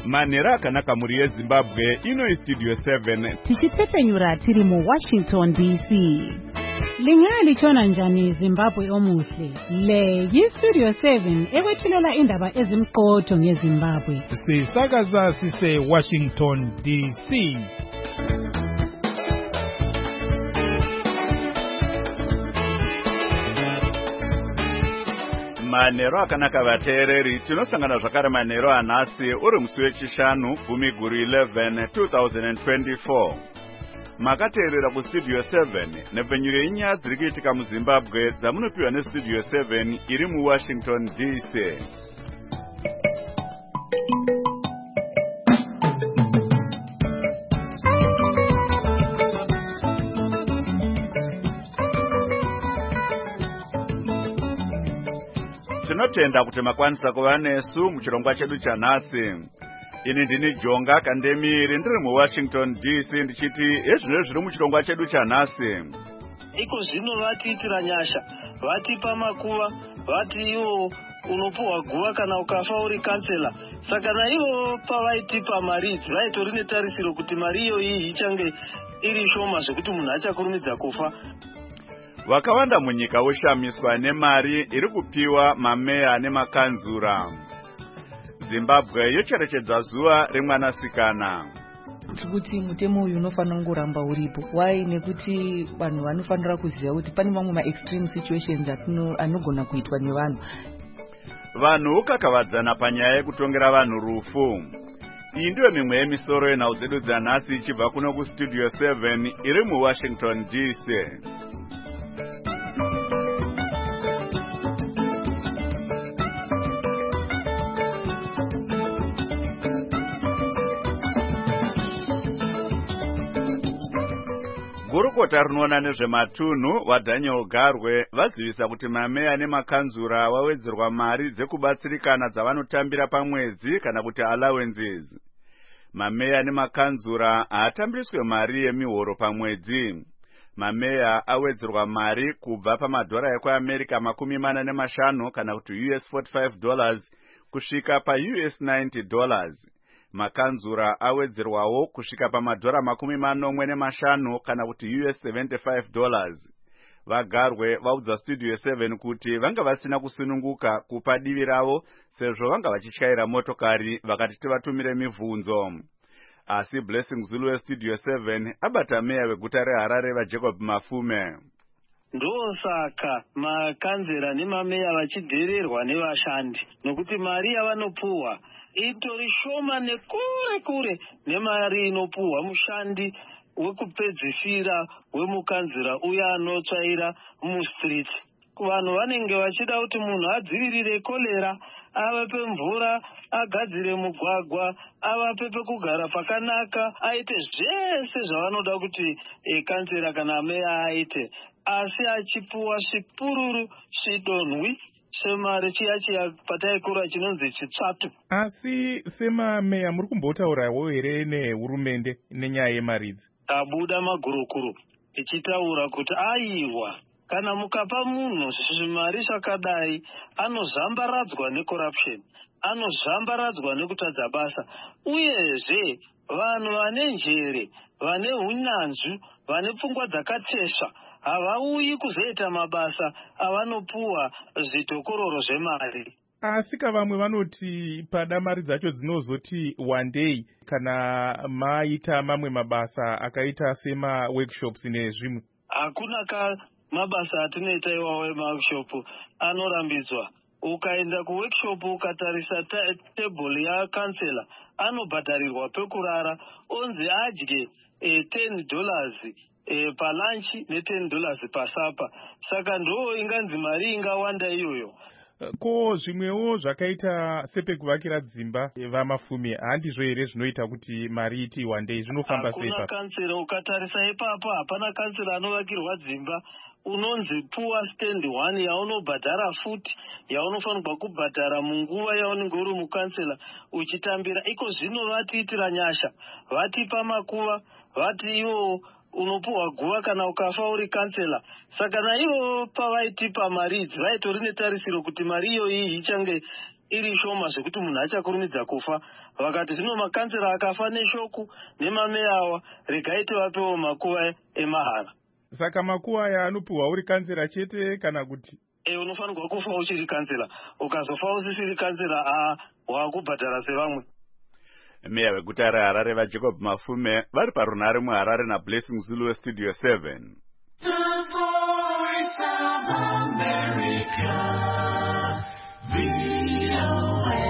Manhero akanaka muri yeZimbabwe, ino iStudio 7. Tichitsepenyura tiri muWashington DC. Lingalichona njani Zimbabwe omuhle? Le yiStudio 7 ekwethulela indaba ezimqotho ngeZimbabwe. Sisakaza sise Washington DC. Manhero akanaka vateereri, tinosangana zvakare manhero anhasi uri musi wechishanu 10/11 2024. Makateerera kuStudio 7 nepfenyuro yenyaya dziri kuitika muZimbabwe dzamunopiwa neStudio 7 iri muWashington DC. Tinotenda kuti makwanisa kuva nesu muchirongwa chedu chanhasi. Ini ndini Jonga Kandemiri ndiri muWashington DC ndichiti ezvino zviri muchirongwa chedu chanhasi. Iko zvino vatiitira nyasha, vatipa makuva, vati iwo unopuwa guva kana ukafa uri kansela. Saka na iwo pavaitipa mari idzi vaitori netarisiro kuti mari iyi ichange iri shoma zvekuti munhu achakurumidza kufa. Vakawanda munyika voshamiswa nemari iri kupiwa mameya nemakanzura. Zimbabwe yocherechedza zuva remwanasikana. Kuti mutemo uyu unofanira kungoramba uripo. Why? Nekuti vanhu vanofanira kuziva kuti pane mamwe ma-extreme situations anogona kuitwa nevanhu. Vanhu vokakavadzana panyaya yekutongera vanhu rufu. Iyi ndiyo mimwe yemisoro yenhau dzedu dzanhasi ichibva kuno kuStudio 7 iri muWashington DC. Gurukota rinoona nezvematunhu waDaniel Garwe vazivisa kuti mameya nemakanzura wawedzerwa mari dzekubatsirikana dzavanotambira pamwedzi kana kuti allowances. Mameya nemakanzura haatambiswe mari yemihoro pamwedzi. Mameya awedzerwa mari kubva pamadhora ekuAmerica $45 kana kuti US $45 kusvika paUS $90. Makanzura awedzerwawo kusvika pamadhora $45 kana kuti US $75. Vagarwe vaudza Studio 7 kuti vanga vasina kusununguka kupa divi ravo sezvo vanga vachityaira motokari vakati tivatumire mibvunzo. Asi Blessing Zulu weStudio 7 abata meya weguta reHarare vaJacob Mafume. Ndosaka makanzera nemameya vachidhererwa nevashandi nokuti mari yavanopuwa itori shoma nekure kure nemari inopuwa mushandi wekupedzisira wemukanzera uya anotsvaira mustreet. Vanhu vanenge vachida kuti munhu adzivirire kolera, avape mvura, agadzire mugwagwa, avape pekugara pakanaka, aite zvese zvavanoda kuti kansera kana meya aite, asi achipuwa zvipururu zvidonhwi semari chiya pataikura chinonzi chitsvatu. Asi semameya muri kumbotaurawo here nehurumende nenyaya yemari idzi? Tabuda magurukuru tichitaura kuti aiwa, kana mukapa munhu zvimari zvakadai anozambaradzwa necorruption, anozambaradzwa nekutadza basa. Uyezve vanhu vane njere, vane hunyanzvi, vane pfungwa dzakatesva havauyi kuzoita mabasa avanopuwa zvitokororo zvemari. Asi vamwe vanoti pada mari dzacho dzinozoti one day kana maita mamwe mabasa akaita sema-workshops nezvimwe. Hakuna mabasa atinoita iwawo ema-workshop anorambidzwa. Ukaenda kuworkshop ukatarisa table yakansela anobhadharirwa pekurara, onzi adye $10 palanchi ne$10 pasapa. Saka ndo inganzi mari ingawanda iyoyo. Ko zvimwewo zvakaita sepekuvakira dzimba vamafumi handizvo here zvinoita kuti mari iti one day zvinofamba sei? Hakuna kansera. Ukatarisa ipapo hapana kansera anovakirwa dzimba. Unonzi puwa stand 1 yaunobhadhara futi, yaunofanirwa kubhadhara munguva yaunenge uri mukansela uchitambira. Iko zvino vatiitira nyasha, vatipa makuva, vati iwo unopuwa guva kana ukafa uri kansela. Saka na iwo pavaitipa mari idzi vaitori netarisiro kuti mari iyi ichange iri shoma zvekuti munhu achakurumidza kufa. Vakati zvino makansera akafa neshoku nemameya awa, regaiti vapewo makuva emahara. Saka makuva aya anopiwa uri kansera chete kana kuti? Unofanirwa kufa uchiri kansera. Ukazofa usisiri kansera, wakubhadhara sevamwe. Meya weguta reHarare vaJacob Mafume vari parunhare muHarare naBlessing Zulu weStudio 7. The Voice of America, VOA.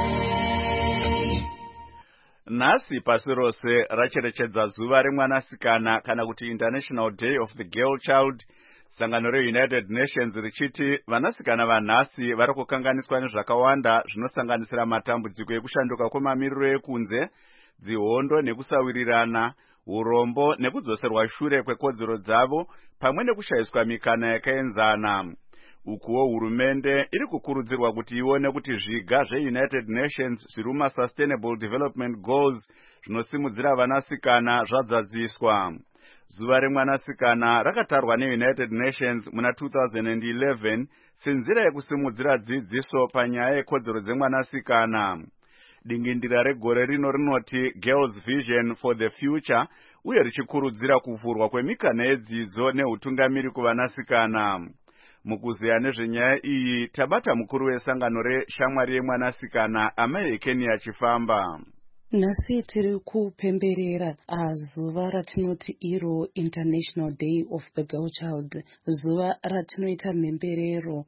Nhasi pasi rose racherechedza zuva remwanasikana kana kuti International Day of the Girl Child. Sangano reUnited Nations richiti vanasikana vanhasi vari kukanganiswa nezvakawanda zvinosanganisira matambudziko ekushanduka kwemamiriro ekunze, dzihondo nekusawirirana, urombo nekudzoserwa shure kwekodzero dzavo pamwe nekushayiswa mikana yakaenzana. Ukuwo hurumende iri kukurudzirwa kuti ione kuti zviga zveUnited Nations zviri mumaSustainable Development Goals zvinosimudzira vanasikana zvadzadziswa. Zuva remwanasikana rakatarwa neUnited Nations muna 2011 senzira yekusimudzira dzidziso panyaya yekodzero dzemwanasikana. Dingindira regore rino rinoti Girls Vision for the Future uye richikurudzira kuvhurwa kwemikana yedzidzo neutungamiri kuvanasikana. Mukuzeya nezvenyaya iyi tabata mukuru wesangano reshamwari yemwanasikana amai eKenya achifamba. Nhasi tiri kupemberera zuva ratinoti iro International Day of the Girl Child, zuva ratinoita mhemberero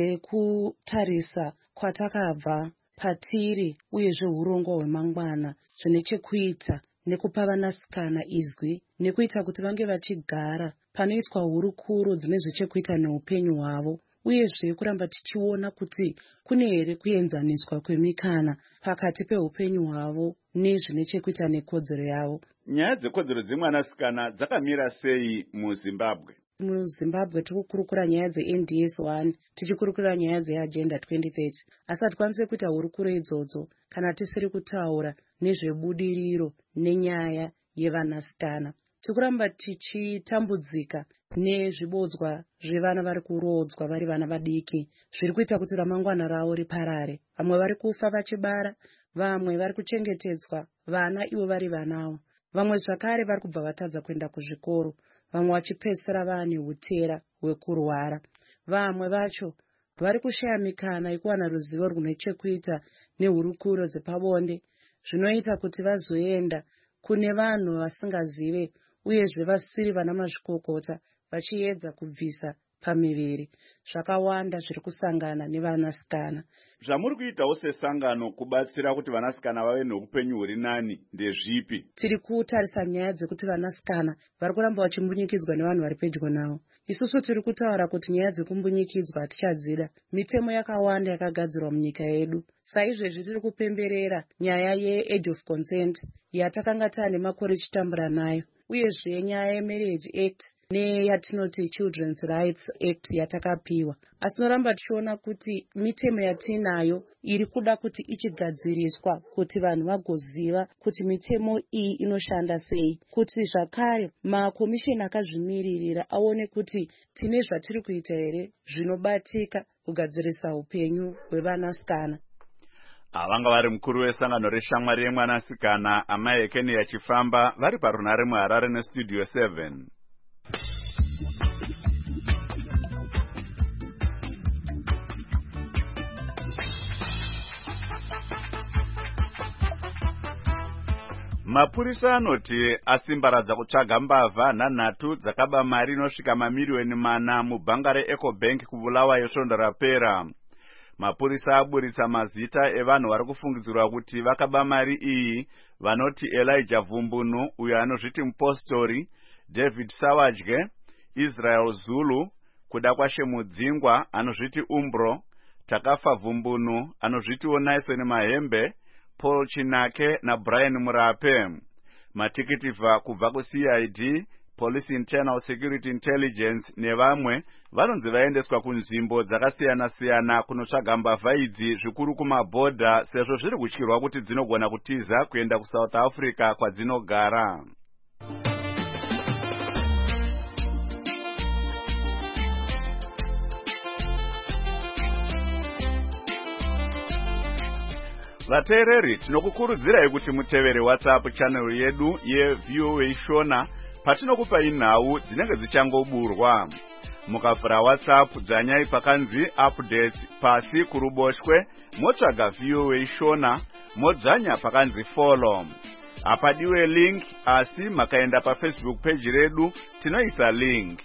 dzekutarisa kwatakabva patiri uyezve urongwa hwemangwana zvine chekuita nekupa vanasikana izwi nekuita kuti vange vachigara panoitwa hurukuro dzine zvechekuita neupenyu hwavo, uyezve kuramba tichiona kuti kune here kuenzaniswa kwemikana pakati peupenyu hwavo nezvine chekuita nekodzero yavo. Nyaya dzekodzero dzemwanasikana dzakamira sei muZimbabwe? MuZimbabwe tiri kukurukura nyaya dzeNDS 1 tichikurukura nyaya dzeAgenda 2030, asi hatikwanisi kuita hurukuro idzodzo kana tisiri kutaura nezvebudiriro nenyaya yevanasikana. Tikuramba tichitambudzika nezvibodzwa zvevana vari kurodzwa vari vana vadiki, zviri kuita kuti ramangwana ravo riparare. Vamwe vari kufa vachibara, vamwe vari kuchengetedzwa vana ivo vari vanawo, vamwe zvakare vari kubva vatadza kuenda kuzvikoro, vamwe vachipedzisira vane hutera hwekurwara, vamwe vacho vari kushaya mikana yekuwana ruzivo rune chekuita nehurukuro dzepabonde, zvinoita kuti vazoenda kune vanhu vasingazive uyezve vasiri vana mazvikokota vachiedza kubvisa pamiviri. Zvakawanda zviri kusangana nevanasikana. Zvamuri kuitawo sesangano kubatsira kuti vanasikana vave neupenyu huri nani ndezvipi? Tiri kutarisa nyaya dzekuti vanasikana vari kuramba vachimbunyikidzwa nevanhu vari pedyo navo. Isusu tiri kutaura kuti nyaya dzekumbunyikidzwa hatichadzida. Mitemo yakawanda yakagadzirwa munyika yedu. Saizvezvi tiri kupemberera nyaya ye-age of consent yatakanga taane makore chitambura nayo, uyezve nyaya yeMarriage Act neyatinoti Children's Rights Act yatakapiwa. Asi tinoramba tichiona kuti mitemo yatinayo iri kuda kuti ichigadziriswa kuti vanhu vagoziva kuti mitemo iyi inoshanda sei, kuti zvakare makomisheni akazvimiririra aone kuti tine zvatiri kuita here zvinobatika kugadzirisa upenyu hwevanasikana. Avanga vari mukuru wesangano reshamwari yemwanasikana amai eKenya achifamba vari parunhare muHarare neStudio 7. Mapurisa anoti asimbaradza kutsvaga mbavha nhanhatu dzakaba mari inosvika mamiriyoni 4 mubhanga reEcobank kuBulawayo svondo rapera. Mapurisa aburitsa mazita evanhu vari kufungidzirwa kuti vakaba mari iyi, vanoti Elijah Vumbunu uyo anozviti mupostori, David Sawadye, Israel Zulu, kuda kwashe Mudzingwa anozviti Umbro, Takafa Vumbunu anozvitiwo Naison Mahembe, Paul Chinake naBrian Murape. Matikiti kubva kuCID, Police Internal Security Intelligence nevamwe vanonzi vaendeswa kunzvimbo dzakasiyana-siyana kunotsvaga mbavha idzi, zvikuru kumabhodha, sezvo zviri kutyirwa kuti dzinogona kutiza kuenda kuSouth Africa kwadzinogara. vateereri tinokukurudzirai kuti mutevere WhatsApp channel yedu yeVOA Shona patinokupai nhau dzinenge dzichangoburwa. Mukavhura WhatsApp dzanyai pakanzi updates pasi kuruboshwe motsvaga VOA Shona modzanya pakanzi follow. Apadiwe link asi makaenda paFacebook page redu tinoisa link.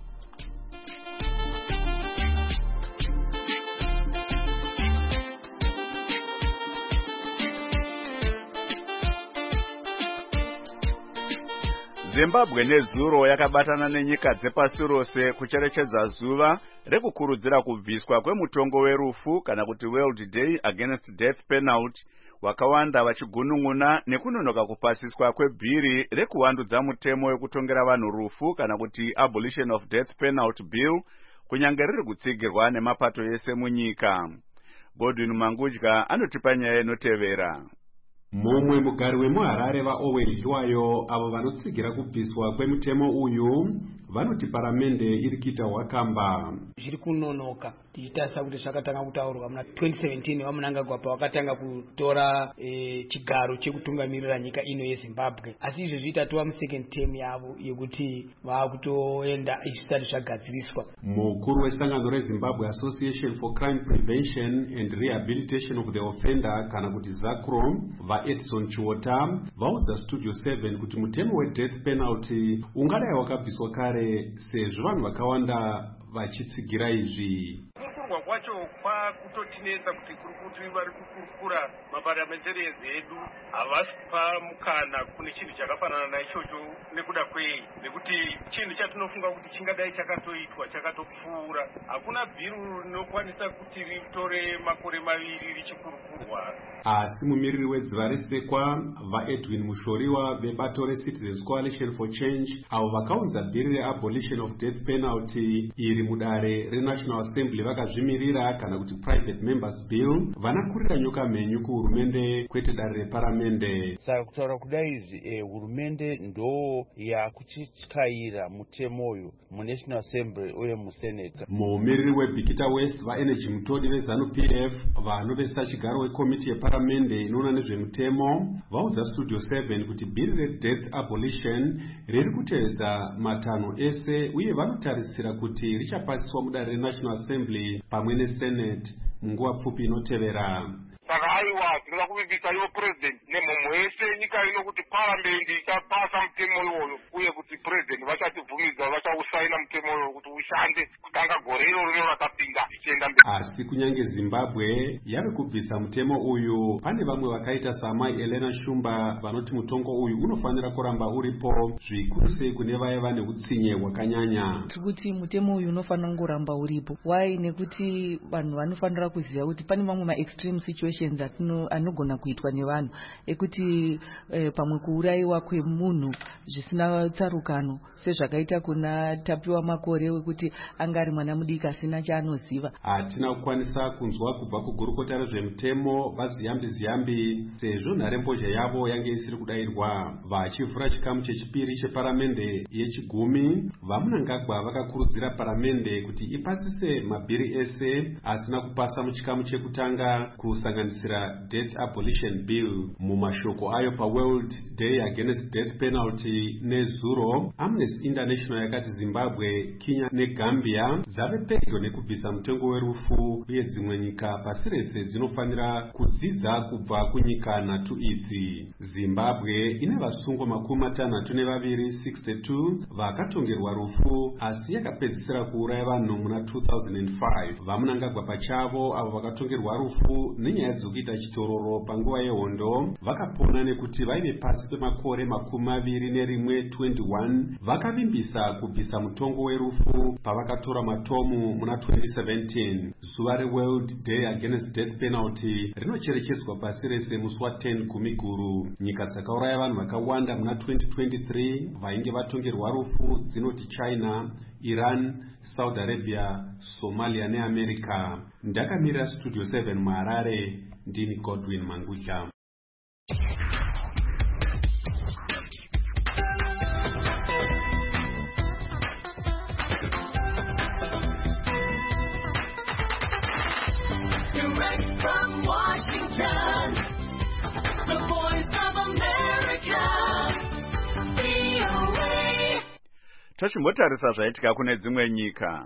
Zimbabwe nezuro yakabatana nenyika dzepasi rose kucherechedza zuva rekukurudzira kubviswa kwemutongo werufu kana kuti World Day Against Death Penalty, wakawanda vachigunun'una nekunonoka kupasiswa kwebhiri rekuwandudza mutemo wekutongera vanhu rufu kana kuti Abolition of Death Penalty Bill, kunyange riri kutsigirwa nemapato ese munyika. Godwin Mangudya anotipa nyaya inotevera. Mumwe mugari wemuHarare vaOwen Hluwayo avo vanotsigira kubviswa kwemutemo uyu vanoti paramende iri kuita hwakamba. Zviri kunonoka tichitarisa kuti zvakatanga kutaurwa muna 2017 vamunangagwa pavakatanga kutora chigaro chekutungamirira nyika ino yeZimbabwe, asi izvezvi tatova musecond term yavo yekuti vakutoenda zvisati zvagadziriswa. Mukuru wesangano reZimbabwe Association for Crime Prevention and Rehabilitation of the Offender kana kuti ZACRO vaEdson Chiota vaudza Studio 7 kuti mutemo wedeath penalty ungadai wakabviswa kare sezvo vanhu vakawanda vachitsigira izvi. Kukurwa kwacho kwakutotinetsa kuti kuti vari kukurukura maparamenterezi edu havasi kupa mukana kune chinhu chakafanana naichocho nekuda kwei, nekuti chinhu chatinofunga kuti chingadai chakatoitwa chakatopfuura. Hakuna bhiru rinokwanisa kuti ritore makore maviri richikurukurwa. Asi mumiriri wedziva resekwa vaEdwin Mushoriwa vebato reCitizens Coalition for Change avo vakaunza bhiri reabolition of death penalty iri mudare reNational Assembly vakazvimirira kana kuti private members bill vanakurira nyoka mhenyu kuhurumende kwete dare reparamende. Saka kutaura kudai izvi hurumende ndo yakuchityaira mutemo uyu muNational Assembly uye muSenate. Mumiriri weBikita West vaEnergy Mutodi veZANU-PF vanovesa chigaro wekomiti yeparamende inoona nezvemutemo vaudza Studio 7 kuti bhiri redeath abolition riri kutevedza matanho ese uye vanotarisira kuti richapasiswa mudare reNational Assembly pamwe neSenate munguva pfupi inotevera. Saka aiwa tinoda kuvimbisa ivo president nemhomho yese nyika ino kuti paramendi ichapasa mutemo iwoyo uye kuti president vachatibvumidza vachausaina mutemo iwoyo kuti ushande kutanga gore iro rino rakapinda ichienda mberi. Asi kunyange Zimbabwe yave kubvisa mutemo uyu, pane vamwe vakaita saMai Elena Shumba vanoti mutongo uyu unofanira kuramba uripo zvikuru sei kune vaya vane utsinye hwakanyanya. Kuti mutemo uyu unofanira kuramba uripo. Why? Nekuti vanhu vanofanira kuziva kuti pane mamwe ma-extreme situations anogona kuitwa nevanhu ekuti pamwe kuurayiwa kwemunhu zvisina tsarukano sezvakaita kuna Tapiwa Makore wekuti angari mwana mudiki asina chaanoziva. Hatina kukwanisa kunzwa kubva kugurukota rezvemutemo vaZiyambi sezvo nharembozha yavo yange isiri kudairwa. Vachivhura chikamu chechipiri cheparamende yechigumi, vaMunangagwa vakakurudzira paramende kuti ipasise mabhiri ese asina kupasa muchikamu chekutanga kusanganisira Death Abolition Bill. Mumashoko ayo paWorld Day Against Death Penalty nezuro, Amnesty International yakati Zimbabwe, Kenya neGambia dzave pedyo nekubvisa mutengo werufu uye dzimwe nyika pasi rese dzinofanira kudzidza kubva kunyika nhatu idzi. Zimbabwe ine vasungwa 62 62 vakatongerwa rufu asi yakapedzisira kuuraya vanhu muna 2005. VaMunangagwa pachavo avo vakatongerwa rufu nenyaya dzekuita chitororo panguva yehondo vakapona nekuti vaive pasi pemakore 21 vakavimbisa kubvisa mutongo werufu pavakatora matomu muna 2017. Zuva reWorld Day Against Death Penalty rinocherechedzwa pasi rese musi wa10 Gumiguru. Nyika dzakauraya vanhu vakawanda muna 2023 vainge vatongerwa rufu dzinoti China, Iran, Saudi Arabia, Somalia neAmerica. Ndakamirira Studio 7 muHarare, ndini Godwin Mangudya. Direct from Washington. tochimbotarisa zvaitika kune dzimwe nyika.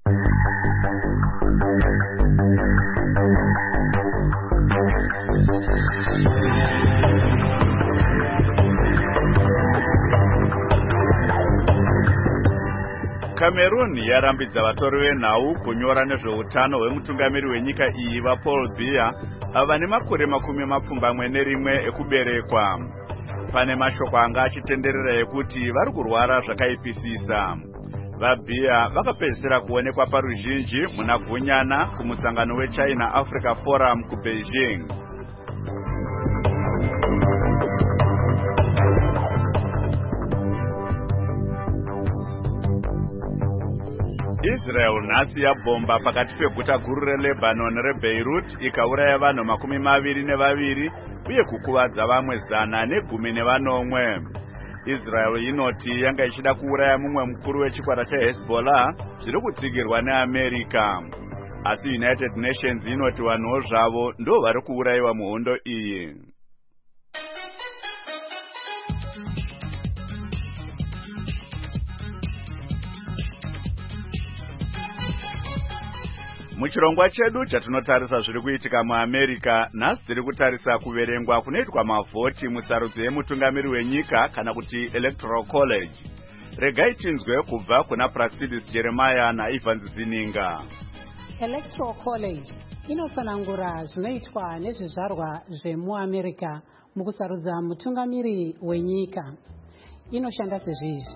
Cameroon yarambidza vatori venhau kunyora nezveutano hwemutungamiri wenyika iyi vaPaul Biya ava nemakore 21 ekuberekwa. Pane mashoko anga achitenderera ekuti vari kurwara zvakaipisisa. VaBiya vakapedzisira kuonekwa paruzhinji muna Gunyana kumusangano weChina Africa Forum kuBeijing. Israel nhasi yabhomba pakati peguta guru reLebanon reBeirut ikauraya vanhu 22 uye kukuvadza vamwe 119. Israel inoti yanga ichida kuuraya mumwe mukuru wechikwata cheHezbollah zviri kutsigirwa neAmerica. Asi United Nations inoti vanhuwo zvavo ndo vari kuurayiwa muhondo iyi. Muchirongwa chedu chatinotarisa zviri kuitika muAmerica, nhasi tiri kutarisa kuverengwa kunoitwa mavhoti musarudzo yemutungamiri wenyika kana kuti Electoral College. Regai tinzwe kubva kuna Praxidis Jeremiah naIvans Zininga. Electoral College inofanangura zvinoitwa nezvizvarwa zvemuAmerica mukusarudza mutungamiri wenyika. Inoshanda sezvizvi: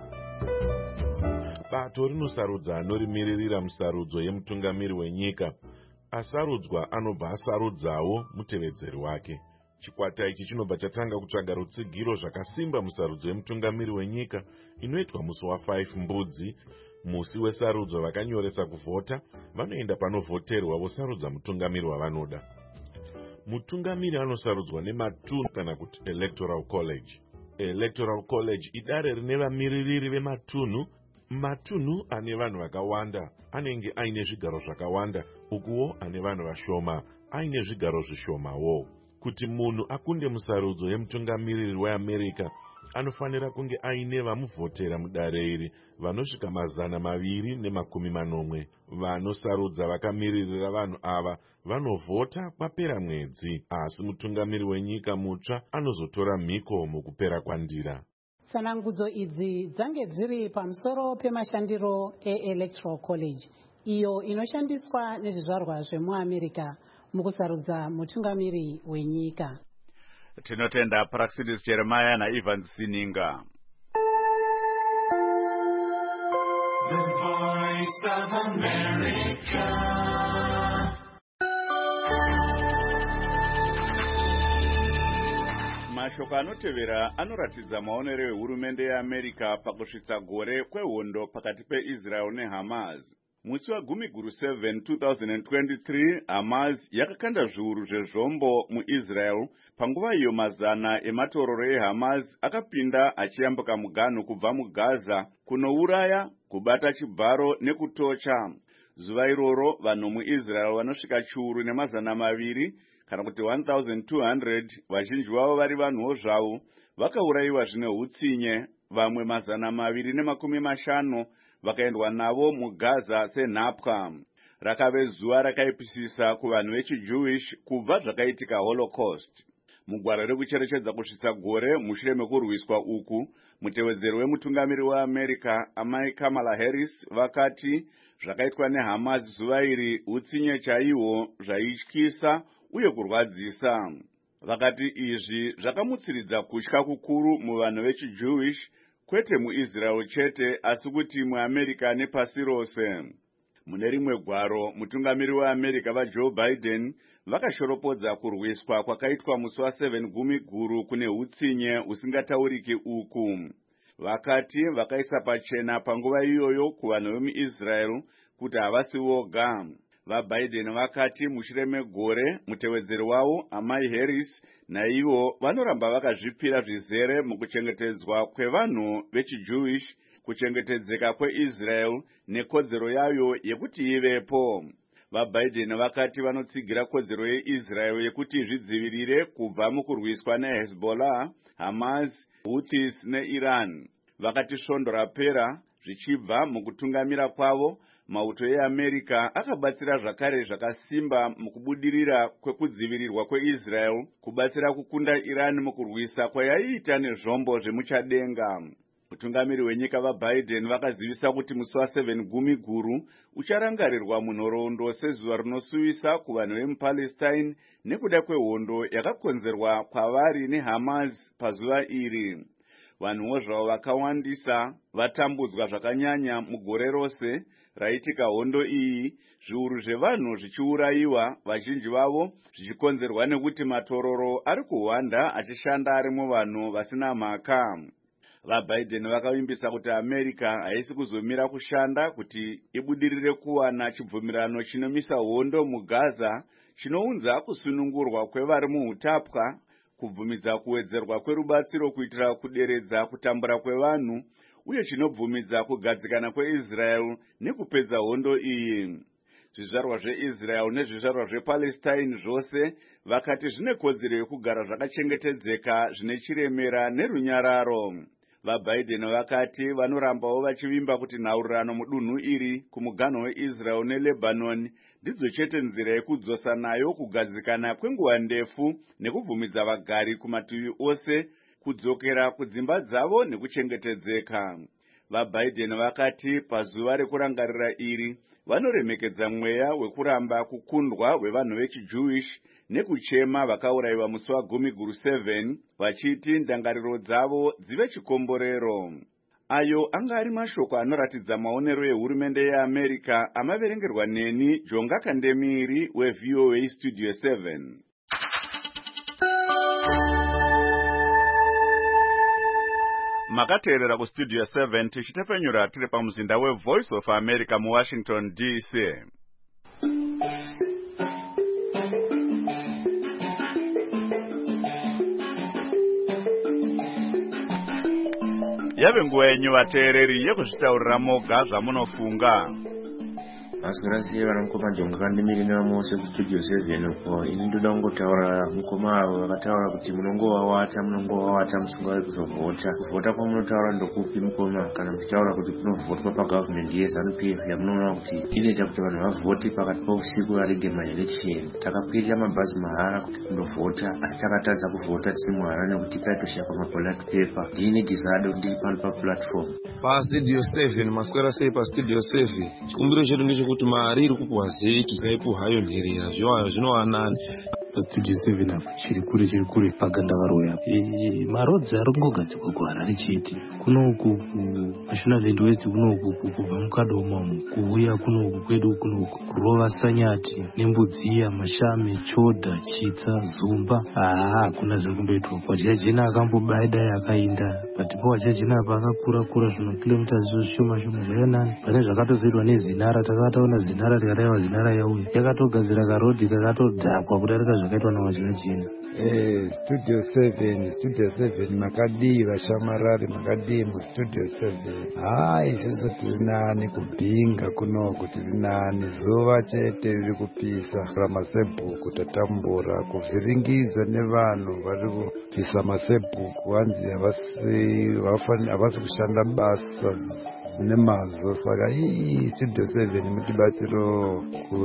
bato rinosarudza anorimirira musarudzo yemutungamiri wenyika. Asarudzwa anobva asarudzawo mutevedzeri wake. Chikwata ichi chinobva chatanga kutsvaga rutsigiro zvakasimba musarudzo yemutungamiri wenyika inoitwa musi wa5 Mbudzi. Musi wesarudzo vakanyoresa kuvhota vanoenda panovhoterwa vosarudza mutungamiri wavanoda. Mutungamiri anosarudzwa nematunhu kana kuti Electoral College. Electoral College idare rine vamiririri vematunhu. Matunhu ane vanhu vakawanda anenge aine zvigaro zvakawanda, ukuwo ane vanhu vashoma aine zvigaro zvishomawo. Kuti munhu akunde musarudzo yemutungamiriri weAmerica anofanira kunge aine vamuvhotera mudare iri vanosvika 240. Vanosarudza vakamiririra vanhu ava vanovhota papera mwedzi, asi mutungamiri wenyika mutsva anozotora mhiko mukupera kwandira. Tsanangudzo idzi dzange dziri pamusoro pemashandiro eElectoral College, iyo inoshandiswa nezvizvarwa zvemuAmerica mukusarudza mutungamiri wenyika. Tinotenda Praxidis Jeremiah naIvans Zininga. The Voice of America. Mashoko anotevera anoratidza maonero ehurumende yeAmerica pakusvitsa gore kwehondo pakati peIsrael neHamas. Musi wa7 2023, Hamas yakakanda zviuru zvezvombo muIsrael panguva iyo mazana ematororo eHamas akapinda achiyambuka muganhu kubva muGaza kunouraya, kubata chibharo nekutocha. Zuva iroro vanhu muIsrael vanosvika chiuru nemazana maviri kana kuti 1200, vazhinji vavo vari vanhuwo zvavo, vakaurayiwa zvine hutsinye. Vamwe 250 vakaendwa navo muGaza senhapwa. Rakave zuva rakaipisisa kuvanhu vechiJewish kubva zvakaitika Holocaust. Mugwaro rekucherechedza kusvitsa gore mushure mekurwiswa uku, mutevedzeri wemutungamiri weAmerica amai Kamala Harris vakati zvakaitwa neHamas zuva iri hutsinye chaihwo, zvaityisa uye kurwadzisa. Vakati izvi zvakamutsiridza kutya kukuru muvanhu vechiJewish, kwete muIsrael chete asi kuti muAmerica nepasi rose. Mune rimwe gwaro, mutungamiri weAmerica vaJoe Biden vakashoropodza kurwiswa kwakaitwa musi wa7 Gumi guru kune hutsinye husingatauriki uku. Vakati vakaisa pachena panguva iyoyo kuvanhu vemuIsrael kuti havasi voga. VaBiden vakati mushure megore, mutevedzeri wavo amai Harris naivo vanoramba vakazvipira zvizere mukuchengetedzwa kwevanhu vechiJewish, kuchengetedzeka kweIsrael nekodzero yayo yekuti ivepo. VaBiden vakati vanotsigira kodzero yeIsrael yekuti zvidzivirire kubva mukurwiswa neHezbollah, Hamas, Houthis neIran. Vakati svondo rapera, Zvichibva mukutungamira kwavo, mauto eAmerica akabatsira zvakare zvakasimba mukubudirira kwekudzivirirwa kweIsrael kubatsira kukunda Iran mukurwisa kwayaiita nezvombo zvemuchadenga. Mutungamiri wenyika vaBiden vakazivisa kuti musi wa7 Gumi guru ucharangarirwa munhoroondo sezuva rinosuvisa kuvanhu vemuPalestine nekuda kwehondo yakakonzerwa kwavari neHamas pazuva iri. Vanhuwo zvavo vakawandisa vatambudzwa zvakanyanya mugore rose raitika hondo iyi, zviuru zvevanhu zvichiurayiwa, vazhinji vavo zvichikonzerwa nekuti matororo ari kuhwanda achishanda ari muvanhu vasina mhaka. VaBiden vakavimbisa kuti America haisi kuzomira kushanda kuti ibudirire kuwana chibvumirano chinomisa hondo muGaza, chinounza kusunungurwa kwevari muutapwa, kubvumidza kuwedzerwa kwerubatsiro kuitira kuderedza kutambura kwevanhu, uye chinobvumidza kugadzikana kweIsrael nekupedza hondo iyi. Zvizvarwa zveIsrael nezvizvarwa zvePalestine zvose vakati zvine kodzero yekugara zvakachengetedzeka zvine chiremera nerunyararo. VaBiden vakati vanorambawo vachivimba kuti nhaurirano mudunhu iri kumuganho weIsrael neLebanon ndidzo chete nzira yekudzosa nayo kugadzikana kwenguva ndefu nekubvumidza vagari kumativi ose kudzokera kudzimba dzavo nekuchengetedzeka. VaBiden vakati pazuva rekurangarira iri vanoremekedza mweya wekuramba kukundwa wevanhu vechiJewish nekuchema vakaurayiwa musi wa10 guru 7, vachiti ndangariro dzavo dzive chikomborero. Ayo anga ari mashoko anoratidza maonero ehurumende yeAmerica amaverengerwa neni Jonga Kandemiri weVOA Studio 7. Makateerera kuStudio 7 tichitepfenyura tiri pamuzinda weVoice of America muWashington DC. Yave nguva yenyu vateereri yekuzvitaurira moga zvamunofunga. Asingasiye vanomukoma Jonga Kandemiri nevamose kuStudio 7 uko. Ini ndoda kungotaura mukoma avo vakataura kuti munongowawata musingavi kuzovhota. Kuvhota kwamunotaura ndokupi mukoma? Kana muchitaura kuti kunovhotwa pagavhmendi yeZANU-PF yamunoona kuti inoita kuti vanhu vavhote pakati pausiku varege maelection. Takakwirira mabhazi mahara kuti kundovhota, asi takatadza kuvhota tiri muhara nekuti paitoshakwa maballot paper. Ndini Dizado ndiri pano paplatform. PaStudio 7 maswera sei paStudio 7. Chikumbiro chedu ndechekuti mari iri kupuwa zeki kaipu hayo nherera zvinowanani. Studio 7 apo chiri kure pagandavaroya. Marodzi ari kungogadzikwa kuHarare chete. Kunoku kuMational West kunoku kubva muKadoma kuuya kunoku kwedu kunoku kurova Sanyati neMbudziya Mashame Chodha Chitsa Zumba. Hakuna zvekumboitwa. Wachajena akambobaidai akainda patipo wachajena apa akakura zvino kilomita zvishoma zvakanani. Pane zvakatozoitwa neZinara, takataona Zinara rikaraiwa Zinara yauya yakatogadzira karodhi kakatodhakwa kudarika zvakaitwa nawachajena. Studio 7 makadii vashamarari makadii muStudio 7. Isusu tiri nani kubhinga kunoku, tiri nani zuva chete riri kupisa ramasebhuku tatambura kuvhiringidza nevanhu vari kupisa masebhuku vanzi havasi kushanda basa nemazvo. Saka Studio 7 mutibatsiro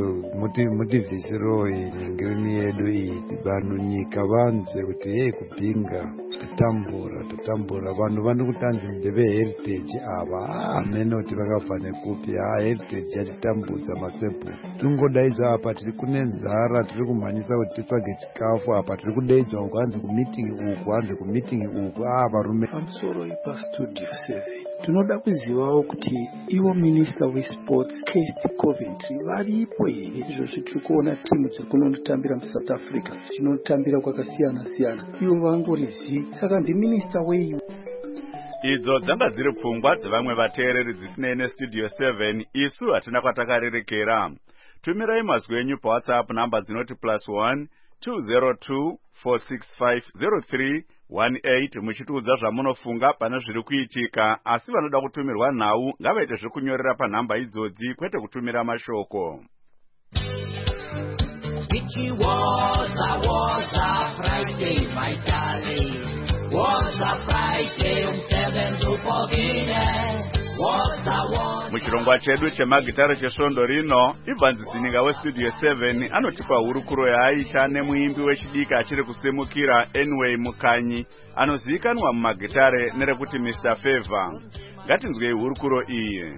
mutivhisiro nyingirimi yedu iyi vanhu nyika vanze kuti kubhinga tatambura vanhu vani kutanzi ndeveheritage ava mene kuti vakafane kupi. Heritage yatitambudza masebhuku. Tingodaidzwa apa tiri kune nzara, tiri kumhanyisa kuti titsvage chikafu, apa tiri kudaidzwa uku hanzi kumitingi uku hanzi kumitingi uku. Varume pamusoro paStudio 7 tinoda kuzivawo kuti ivo minista wesports Cast Coventry varipo here. Izvozvo tiri kuona timu dziri kunondotambira muSouth Africa dzinotambira kwakasiyana siyana, ivo vangorizivi. Saka ndiminista wei? Idzo dzanga dziri pfungwa dzevamwe vateereri dzisinei neStudio 7. Isu hatina kwatakarerekera. Tumirai mazwi enyu paWhatsApp namba dzinoti +1 202 465 0318 muchitiudza zvamunofunga pane zviri kuitika. Asi vanoda kutumirwa nhau ngavaite zvekunyorera panhamba idzodzi kwete kutumira mashoko. Was a Friday, my darling. Was a Friday, 7 zu vergehen. muchirongwa chedu chemagitare chesvondo rino Evans Zininga westudio 7 anotipa hurukuro yaaita nemuimbi wechidiki achiri kusimukira Anyway Mukanyi anozivikanwa mumagitare nerekuti Mr. Favor. Ngatinzwei hurukuro iyi.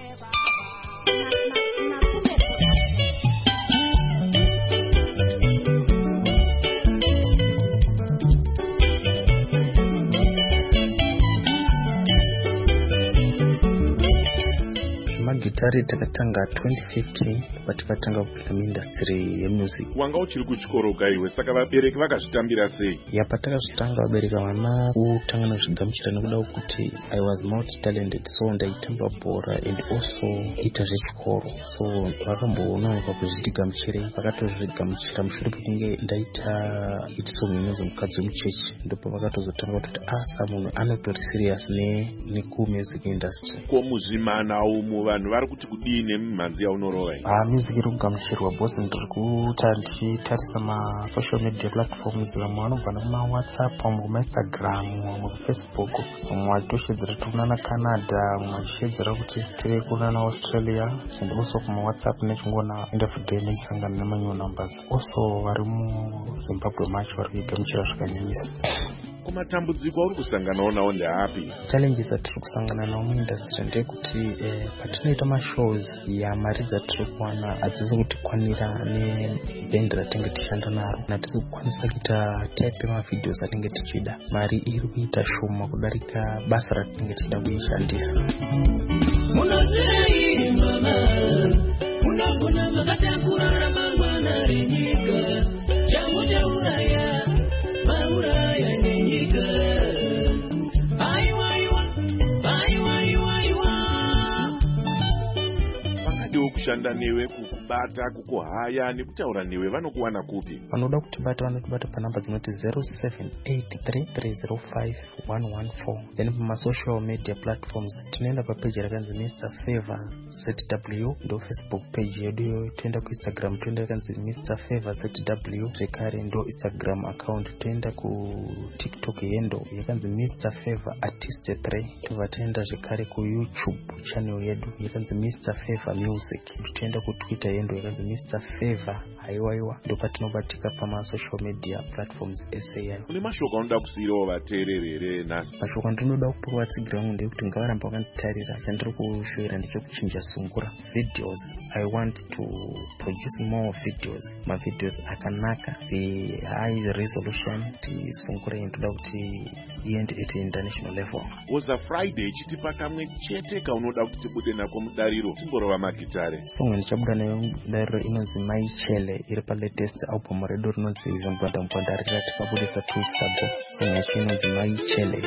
Magitare takatanga 2015 patikatanga kupinda muindustry yemusic. Wanga uchiri kuchikoro gaiwe, saka vabereki vakazvitambira sei? Patakazvitanga vabereka vana kutanga nozvigamuchira nekuda kuti I was not talented, so ndaitamba bhora and also ita zvechikoro, so vakamboona pakuzvigamuchira vakatozvigamuchira mushure pekunge ndaita itisong inonzi mukadzi wemuchechi, ndipo vakatozotanga kuti munhu anotori serious nekumusic industry. Ko muzvimana umu vanhu vari kuti kudini mimhanzi yaunorova? Music iri kugamuchirwa bosi, ndiri kuita ndichitarisa masocial media platforms, vamwe vanobva kumawhatsapp, vamwe kumainstagram, vamwe kufacebook, vamwe vachitoshedzera tiri kunana Canada, vamwe vachishedzera kuti tiri kunana Australia, and also kumawhatsapp nechingona end of day nechisangana nemanyu numbers. Also vari muZimbabwe macho vari kugamuchira zvakanyanyisa. Kumatambudziko auri kusanganawo nawo ndeapi? Challenges atiri kusangana nawo muindustry ndekuti patinoita mashows mari dzatiri kuwana hadzisi kutikwanira nebhendi ratinenge tichishanda naro, hatisi kukwanisa kuita type yemavidheos atinenge tichida. Mari iri kuita shoma kudarika basa ratinenge tichida kuishandisa. Munozirei mama, unogona makatakura ramangwana renyika, changu chauraya, mauraya nenyika. Vangadiwo kushanda newe, kukubata, kukuhaya nekutaura newe vanokuwana kupi? Vanoda kutibata vanotibata panamba dzinoti 0783305114. Then pamasocial media platforms tinoenda papeji rakanzi Mr. Favor ZW, ndo Facebook page yedu. Toenda kuInstagram toenda rakanzi Mr. Favor ZW, zvekare ndo Instagram account. Toenda kuTikTok yendo yakanzi Mr. Favor Artist 3. tobva taenda zvekare kuYouTube channel yedu yakanzi Mr. Favor Music. Toenda kuTwitter yendo yakanzi Mr. Favor haiwaiwa. Ndo patinobatika pamasocial media platforms SAI. Une mashoko anoda kusiyirawo vateereri here nhasi? Mashoko andinoda kupa vatsigira vangu ndekuti ngavaramba vakanditarira. Chandiri kushoora ndechekuchinja sungura videos. I want to produce more videos, mavideos akanaka, the high resolution, tisungure ndoda kuti iende at international level. Oza Friday chitipa kamwe chete kaunoda kuti tibude nako mudariro timborova magitare. Song ndichabuda nayo mudariro inonzi Maichele, iri palatest album redu rinonzi Zambwanda ratikabudisa 2 weeks ago. Song yacho inonzi Maichele.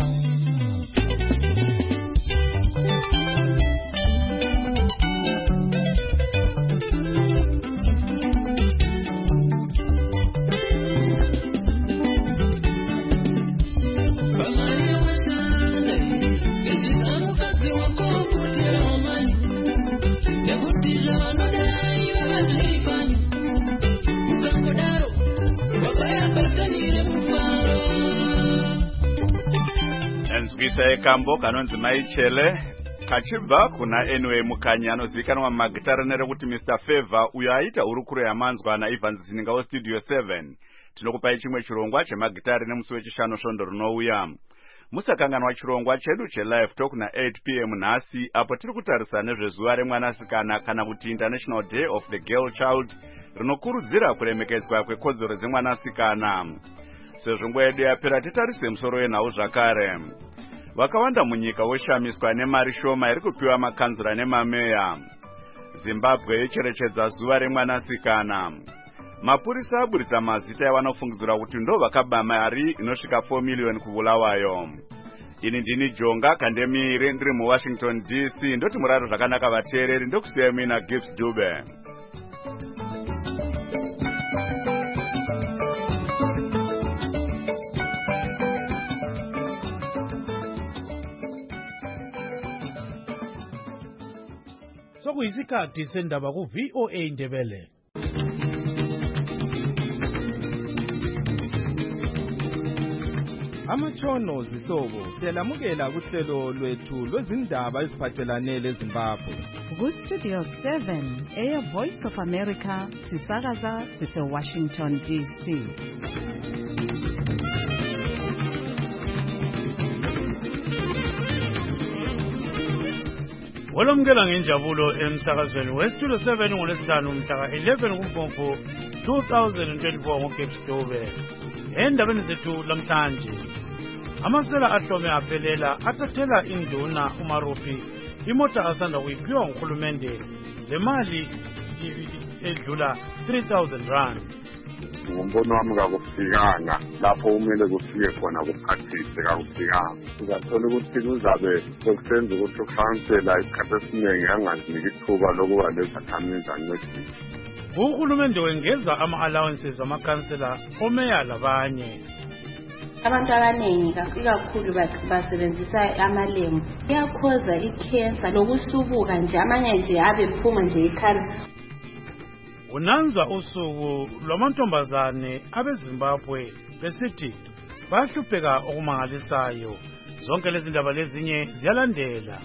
Nzwisa ekambo kanonzi Maichele kachibva kuna Anyway Mukanyi anozivikanwa mumagitare nerekuti Mr. Favor, uyo aita hurukuro yamanzwa naEvans Zininga westudio 7. Tinokupai chimwe chirongwa chemagitare nemusi wechishanu svondo rinouya. Musakanganwa chirongwa chedu chelive talk na 8 p.m. nhasi, apo tiri kutarisa nezvezuva remwanasikana kana kuti International Day of the Girl Child, rinokurudzira kuremekedzwa kwekodzero dzemwanasikana. Sezvo nguva yedu yapera titarise musoro wenhau zvakare. Vakawanda munyika voshamiswa nemari shoma iri kupiwa makanzura nemameya. Zimbabwe icherechedza zuva remwanasikana. Mapurisa aburitsa mazita evanofungidzira kuti ndo vakaba mari inosvika 4 million kubulawayo. Ini ndini Jonga Kandemire, ndiri muWashington DC. Ndoti muraro zvakanaka vateereri, ndokusiya mina Gibbs Dube. Sokuyisikhathi sendaba ku VOA Ndebele. Amatshono Zisobo siyalamukela kuhlelo lwethu lwezindaba eziphathelane leZimbabwe. Ku-Studio 7 Air Voice of America sisakaza sise-Washington DC. Olomkela ngenjabulo emsakazweni weStudio 7 ngolesihlanu mhla 11 kuMfumfu 2024 ngoGektobhe. Endabeni zethu lamhlanje, amasela ahlome aphelela athathela induna uMarupi imota asanda kuyiphiwa nguhulumende lemali edlula 3,000 rand. Ngombono wami kakufikanga lapho umele kufike khona kuphathise kakufikanga. Sizathola ukuthi kuzabe sokusenza ukuthi ukhansela isikhathi esiningi angaziniki ithuba lokuba lezakhamisa ncedisa. Uhulumende wengeza ama-allowances amakhansela omeya labanye. Abantu abaningi kakhulu basebenzisa amalembu iyakhoza ikhensa lokusubuka nje amanye nje abephuma nje ikhala. Unanza usuku lwamantombazane abeZimbabwe besithi bahlupheka okumangalisayo. Zonke lezi ndaba lezinye ziyalandela.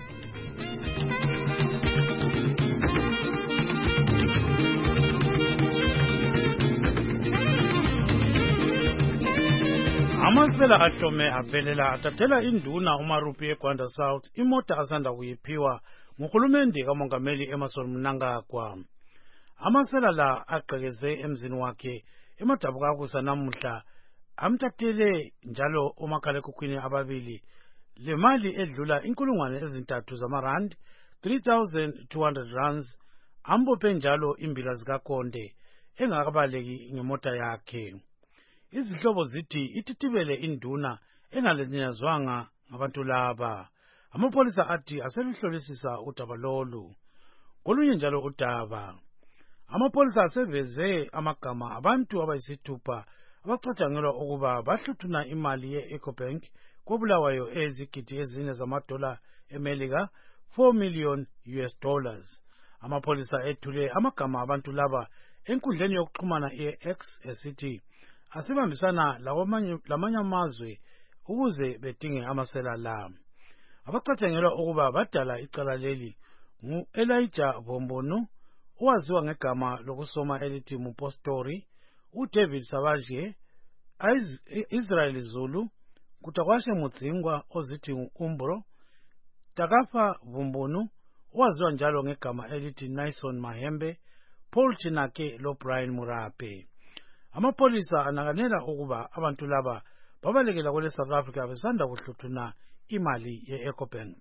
Amasela ahlome aphelela athathela induna uMarupi eGwanda South imota asanda kuyiphiwa nguhulumende kamongameli Emmerson Mnangagwa. Amasela la agqekeze emzini wakhe eMadabukakusa namuhla amthathele njalo umakhalekhukhwini ababili lemali edlula 3,000 zamarand 3,200 rands ambophe njalo imbila zikakonde engakabaleki ngemota yakhe. Izihlobo zithi itithibele induna engalenyazwanga ngabantu laba. Amapolisa athi aseluhlolisisa udaba lolu. Kolunye njalo udaba, amapolisa aseveze amagama abantu abayisithupha abacatshangelwa ukuba bahluthuna imali ye-Ecobank kobulawayo ezigidi ezine zamadola eMelika, $4 million. Amapolisa ethule amagama abantu laba enkundleni yokuxhumana ye-X esithi asibambisana lamanye amazwe ukuze bedinge amasela la. Abacatshangelwa ukuba badala icala leli ngu-Elijah Bombonu, owaziwa ngegama lokusoma elithi Mupostori, uDavid Sabaje, Israel Zulu, Kutakwashe Mudzingwa ozithi ngu-Umbro, Takafa Bombonu, owaziwa njalo ngegama elithi Naison Mahembe, Paul Chinake lo Brian Murape. Amapolisa anakanela ukuba abantu laba babalekela kwele South Africa besanda kuhluthuna imali ye-Ecobank.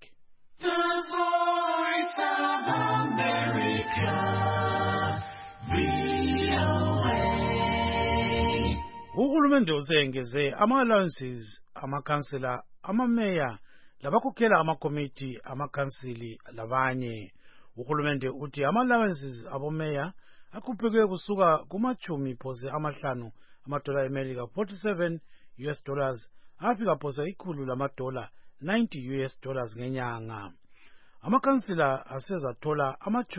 Uhulumende usengeze ama-allowances amakhansela, amameya labakhokhela amakomiti amakhansili labanye. Uhulumende uthi ama-allowances abomeya akhupheke kusuka kuma-50 amadola eMelika $47 afika phose $100 $90 ngenyanga. Amakhansila asezathola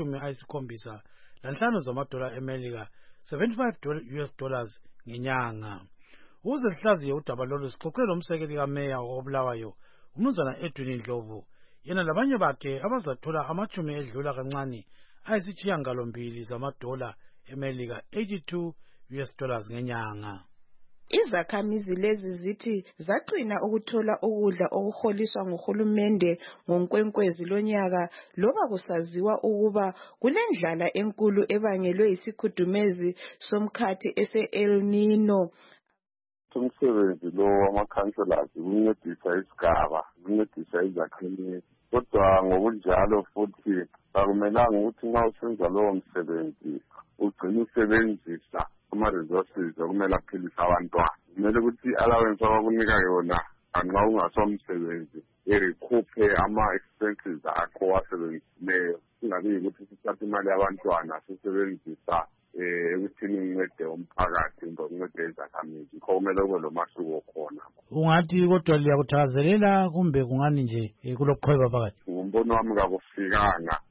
$75 zamadola eMelika $75 ngenyanga. Ukuze sihlaziye udaba lolu sixoxele umsekeli kameya wobulawayo uMnumzana Edwin Ndlovu, yena labanye bakhe abazathola amachumi edlula kancane $2 zamadola eMelika $82 ngenyanga. Izakhamizi lezi zithi zaqina ukuthola ukudla okuholiswa nguhulumende ngoNkwenkwezi lonyaka loba kusaziwa ukuba kulendlala enkulu ebangelwe isikhudumezi somkhathi ese-El Nino. Umsebenzi lo wamakhansela ukuncedisa isigaba, ukuncedisa izakhamizi. Kodwa ngokunjalo futhi akumelanga ukuthi nxa usenza lowo msebenzi ugcine usebenzisa ama-resources okumele aphilise abantwana. Kumele ukuthi i-allowance abakunika yona nxa ungasomsebenzi irikhuphe ama-expenses akho wasebenzisileyo. Kungabi yikuthi sithathe imali yabantwana sisebenzisa ekuthini uncede umphakathi kumbe uncede izakhamizi. Kho kumele kube lomahluko khona. Ungathi kodwa liyakuthakazelela kumbe kungani nje kulokuqhweba phakathi? Ngombono wami kakufikanga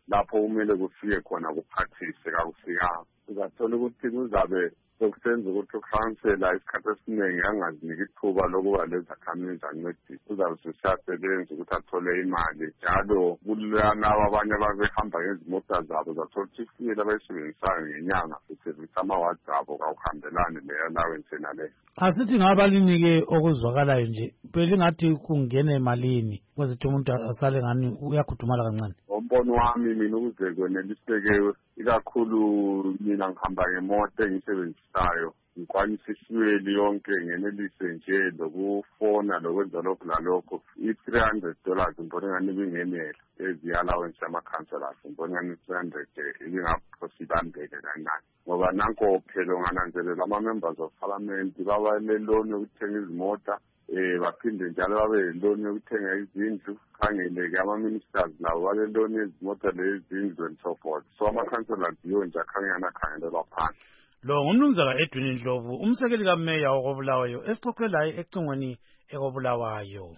lapho kumele kufike khona kuphathise kakufikanga. Uzathola ukuthi kuzabe sokusenza ukuthi ukhansela isikhathi esiningi angaziniki ithuba lokuba lezakhamizi ancedise. Uzabe sesiyasebenza ukuthi athole imali njalo kulana abanye ababehamba ngezimota zabo uzathola ukuthi ifile abayisebenzisayo ngenyanga usebenzisa ama-awards abo kawuhambelani le-allowance naleyo. Asithi ngabalinike okuzwakalayo nje belingathi kungena emalini kwezithi umuntu asale ngani uyakhudumala kancane. Umbono wami mina ukuze kweneliseke ikakhulu mina ngihamba ngemoto engisebenzisayo ngikwanisa isiweli yonke ngenelise nje lokufona lokwenza lokhu lalokho $300 ngibona ngani bingenela ezi-allowance yama-councillors ngibona ngani $300 ibingaphosibambeke kancane ngoba nanko phela ungananzelela ama-members of parliament baba le-loan yokuthenga izimota baphinde njalo babe leloni yokuthenga izindlu khangele-ke ama-ministers nabo baleloni yezimota lezindlu and so forth. So ama-councillors yiwo nje akhangelwa phansi. Lo ngumnumzana Edwin Ndlovu umsekeli kameya wakobulawayo esixoxe laye ecingweni ekobulawayo.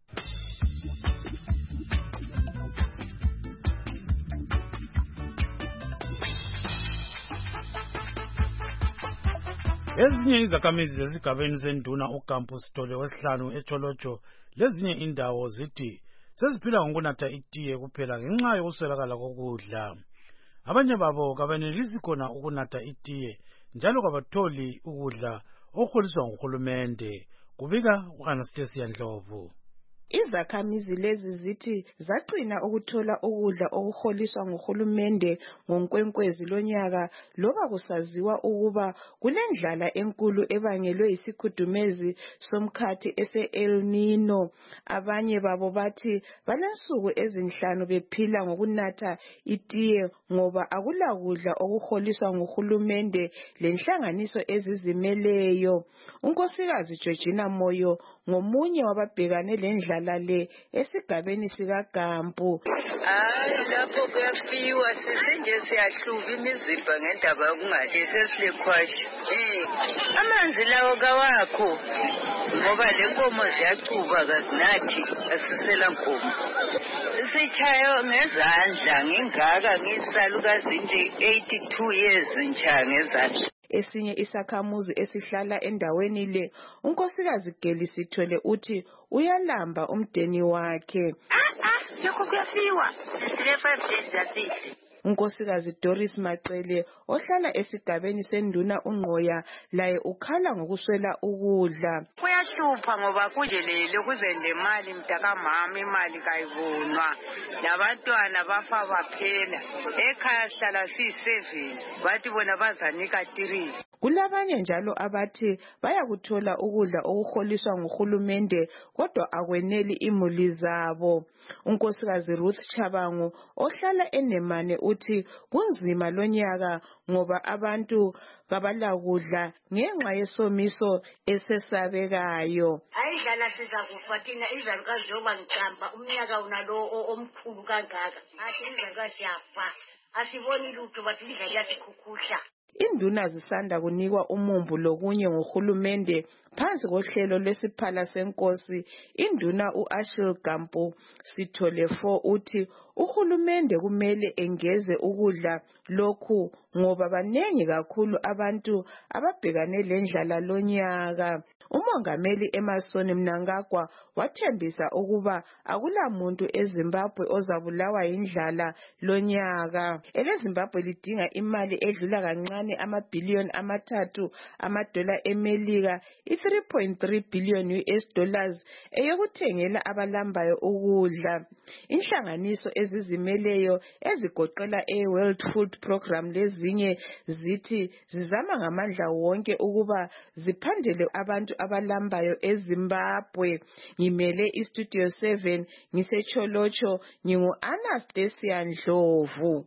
Ezinye izakhamizi zesigabeni senduna uGampu Sithole wesihlanu eTsholotsho lezinye indawo zithi seziphila ngokunatha itiye kuphela ngenxa yokuswelakala kokudla. Abanye babo kabenelisi khona ukunatha itiye njalo kabatholi ukudla okuholiswa nguhulumende. Kubika u-Anastasia Ndlovu. Izakhamizi lezi zithi zaqina ukuthola ukudla okuholiswa nguhulumende ngonkwenkwezi lonyaka loba kusaziwa ukuba kulendlala enkulu ebangelwe isikhudumezi somkhathi ese-El Nino. Abanye babo bathi balensuku ezinhlanu bephila ngokunatha itiye ngoba akulakudla okuholiswa nguhulumende lenhlanganiso ezizimeleyo. Unkosikazi Georgina Moyo ngomunye wababhekane lendlala le esigabeni sikaGampu. Lapho kuyafiwa sizinje siyahluba imizimba ngendaba yokungadli sesilekhwashi. Amanzi lawo kawakho ngoba le nkomo ziyachuba kazinathi asisela nkomo. Sichayo ngezandla ngingaka ngisalukazi nje 82 years ncha ngezandla. Esinye isakhamuzi esihlala endaweni le unkosikazi Geli Sithole uthi uyalamba umdeni wakhe. Lokho kuyafiwa sile 5 days asile. Unkosikazi Doris Maqele ohlala esigabeni senduna uNgqoya laye ukhala ngokuswela ukudla. Kuyahlupha ngoba kujelele kuzende imali mntakamama imali kayibonwa labantwana bafa baphela ekhaya hlala si7 bathi bona bazanika 3. Kulabanye njalo abathi bayakuthola ukudla okuholiswa nguhulumende kodwa akweneli imuli zabo. Unkosikazi Ruth Chabangu ohlala eNemane uthi kunzima lonyaka ngoba abantu kabalakudla ngenxa yesomiso esesabekayo. Ayidlala sizakufa thina izalukazi njengoba ngicamba umnyaka unalo omkhulu kangaka. Athi izalukazi yafa asiboni lutho bathi indlela yasikhukhusha. Induna zisanda kunikwa umumbu lokunye nguhulumende phansi kohlelo lwesiphala senkosi. Induna uAshil Gampu Sithole 4 uthi uhulumende kumele engeze ukudla lokhu ngoba banengi kakhulu abantu ababhekane lendlala lonyaka. Umongameli Emmerson Mnangagwa wathembisa ukuba akulamuntu eZimbabwe ozabulawa indlala lonyaka. EleZimbabwe lidinga imali edlula kancane amabhiliyoni $3 eMelika, $3.3 billion eyokuthengela abalambayo ukudla. Inhlanganiso ezizimeleyo ezigoqela World Food Program lezinye zithi zizama ngamandla wonke ukuba ziphandele abantu abalambayo eZimbabwe. Ngimele iStudio 7 ngiseTsholotsho ngingu-Anastasia Ndlovu.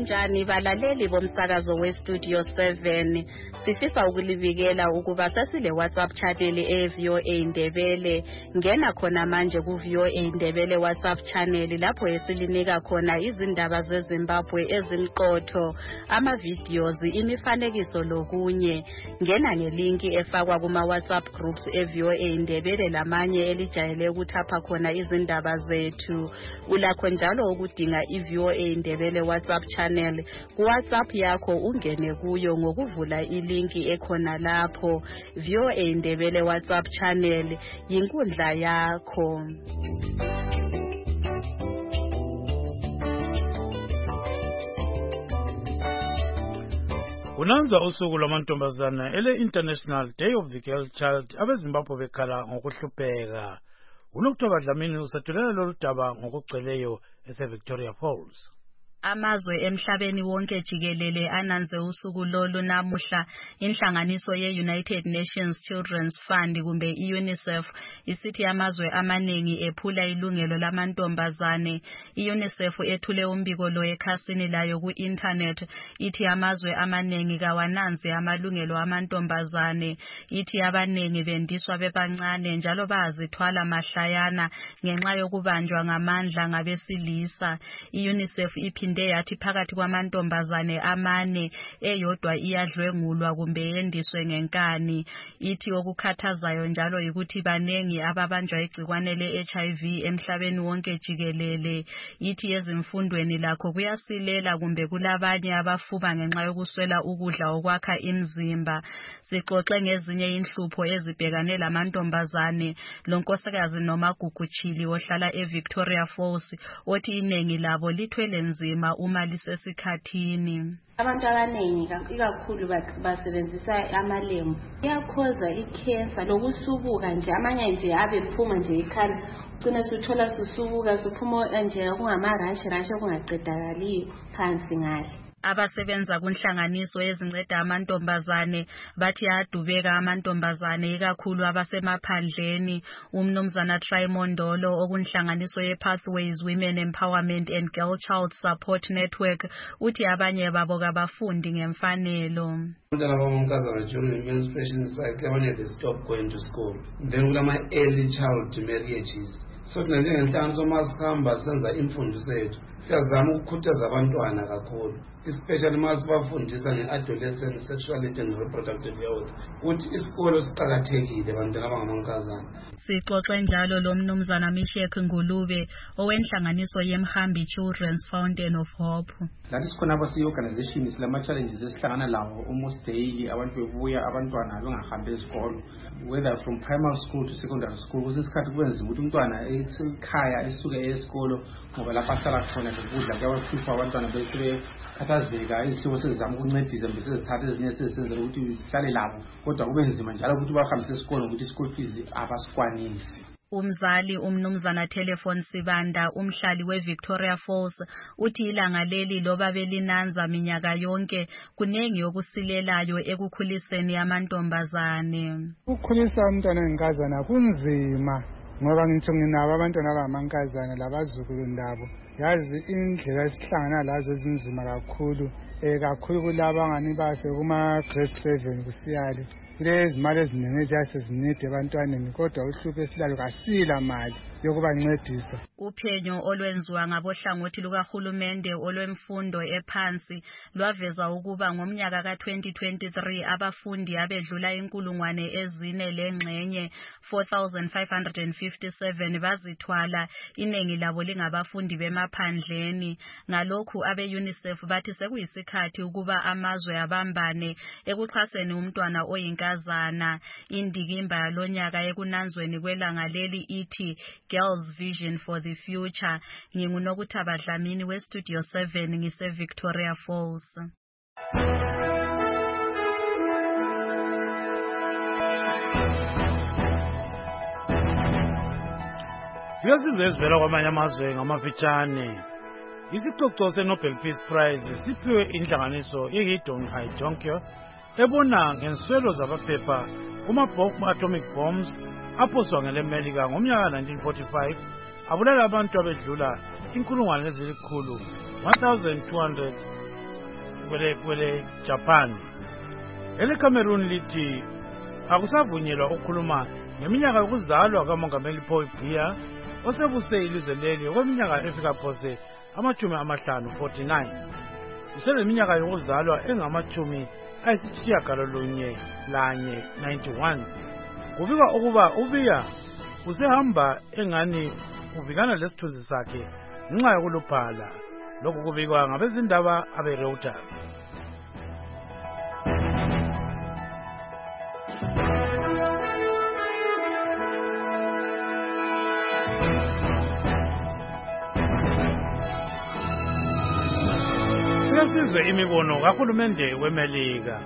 linjani balaleli bomsakazo weStudio 7 sifisa ukulibikela ukuba sasile WhatsApp channel eVOA Ndebele ngena khona manje kuVOA Ndebele WhatsApp channel lapho esilinika khona izindaba zeZimbabwe ezimqotho ama videos imifanekiso lokunye ngena ngelinki efakwa kuma WhatsApp groups eVOA Ndebele lamanye elijayele ukuthapha khona izindaba zethu ulakho njalo ukudinga iVOA Ndebele WhatsApp channel ku WhatsApp yakho ungene kuyo ngokuvula ilinki ekhona lapho VOA Ndebele WhatsApp channel yinkundla yakho. Kunanzwa usuku lwamantombazana ele International Day of the Girl Child abeZimbabwe bekhala ngokuhlupheka. UNokuthoba Dlamini usethulela lolu daba ngokugcweleyo eseVictoria Falls. Amazwe emhlabeni wonke jikelele ananze usuku lolu namuhla inhlanganiso ye-United Nations Children's Fund kumbe i-UNICEF isithi amazwe amanengi ephula ilungelo lamantombazane. I-UNICEF ethule umbiko lo ekhasini layo ku-internet ithi amazwe amanengi kawananzi amalungelo amantombazane. Ithi abanengi bendiswa bebancane njalo bazithwala mahlayana ngenxa yokubanjwa ngamandla ngabesilisa. I-UNICEF iphinde yathi phakathi kwamantombazane amane eyodwa iyadlwengulwa kumbe yendiswe ngenkani. Ithi okukhathazayo njalo yikuthi banengi ababanjwa igcikwane le-HIV emhlabeni wonke jikelele. Ithi ezimfundweni lakho kuyasilela kumbe kulabanye abafuba ngenxa yokuswela ukudla okwakha imizimba. Sixoxe ngezinye inhlupho ezibhekane lamantombazane lonkosikazi noma Guguchili ohlala eVictoria Falls othi inengi labo lithwele nzima uma lisesikhathini. Abantu abaningi ikakhulu basebenzisa amalembu iyakhoza ikhensa lokusubuka nje amanye nje abephuma nje ikhala ugcina suthola susubuka suphuma nje kungamarashi kungaqedakaliyo phansi ngale. Abasebenza kunhlanganiso ezinceda amantombazane bathi adubeka amantombazane ikakhulu abasemaphandleni. Umnumzana Trimondolo okunhlanganiso ye-Pathways Women Empowerment and Girl Child Support Network uthi abanye babo kabafundi ngemfanelo. Abantwana abangonkazana during menstruation cycle abanye they stop going to school. Then kulama early child marriages. So thina njengenhlanganiso masihamba senza imfundiso yethu siyazama ukukhuthaza abantwana kakhulu especially masibafundisa nge-adolescent sexuality and reproductive health ukuthi isikolo siqakathekile abantwana abangamankazana. Sixoxe njalo lo mnumzana Mishek Ngulube owenhlanganiso yeMhambi Children's Fountain of Hope. Lathi sikhona abasiyi-organization silama-challenges esihlangana lawo almost daily abantu bebuya abantwana bengahambi esikolo whether from primary school to secondary school kusesikhathi kwenzima ukuthi umntwana esekhaya esuke esikolo ngoba lapha ahlala khona lokudla kuyabahlupha abantwana besebekhathazeka izihlobo sezizama ukuncedisa mbe sezithatha ezinye sezisenzela ukuthi sihlale labo kodwa kube nzima njalo ukuthi bahambise esikolo ngokuthi school fees abasikwanisi. Umzali umnumzana Telephone Sibanda umhlali weVictoria Falls uthi ilanga leli loba belinanza minyaka yonke kunengi okusilelayo ekukhuliseni amantombazane. Ukukhulisa umntwana wenkazana kunzima ngoba ngithi nginabo abantwana abangamankazana labazukulu ndabo yazi indlela esihlangana lazo ezinzima kakhulu kakhulu kulabo angani base kuma grade 7 kusiyale kulezi mali eziningi eziyase zinide ebantwaneni kodwa uhlupho esilalo kasila mali yokubancedisa. Uphenyo olwenziwa ngabohlangothi lukahulumende olwemfundo ephansi lwaveza ukuba ngomnyaka ka-2023 abafundi abedlula 4,000 lengxenye 4,557 bazithwala iningi labo lingabafundi bemaphandleni. Ngalokhu abe-UNICEF bathi sekuyisikhathi ukuba amazwe abambane ekuxhaseni umntwana oyinkazana. Indikimba yalonyaka ekunanzweni kwelanga leli ithi Girls Vision for the Future. NginguNokuthoba Dlamini weStudio 7 ngise-Victoria Falls. Siyasizwe ezivela kwamanye amazwe ngamafitshane. Isicoco se-Nobel Peace Prize siphiwe inhlanganiso ye-Don Haidjonkyo ebona ngenswelo zabaphepha kuma-atomic bombs aphoswa ngele-Melika ngomnyaka 1945 abulala abantu abedlula 1,200 kwele Japan. EleCameroon lithi akusavunyelwa ukukhuluma ngeminyaka yokuzalwa kaMongameli Paul Biya osebuse ilizwe leli okweminyaka efika phose 49. Useneminyaka yokuzalwa engama-91. Kubikwa ukuba uBiya usehamba engani uvikana lesithunzi sakhe ngenxa yokuluphala. Lokhu kubikwa ngabezindaba abeReuters. Siyasizwe imibono kahulumende weMelika.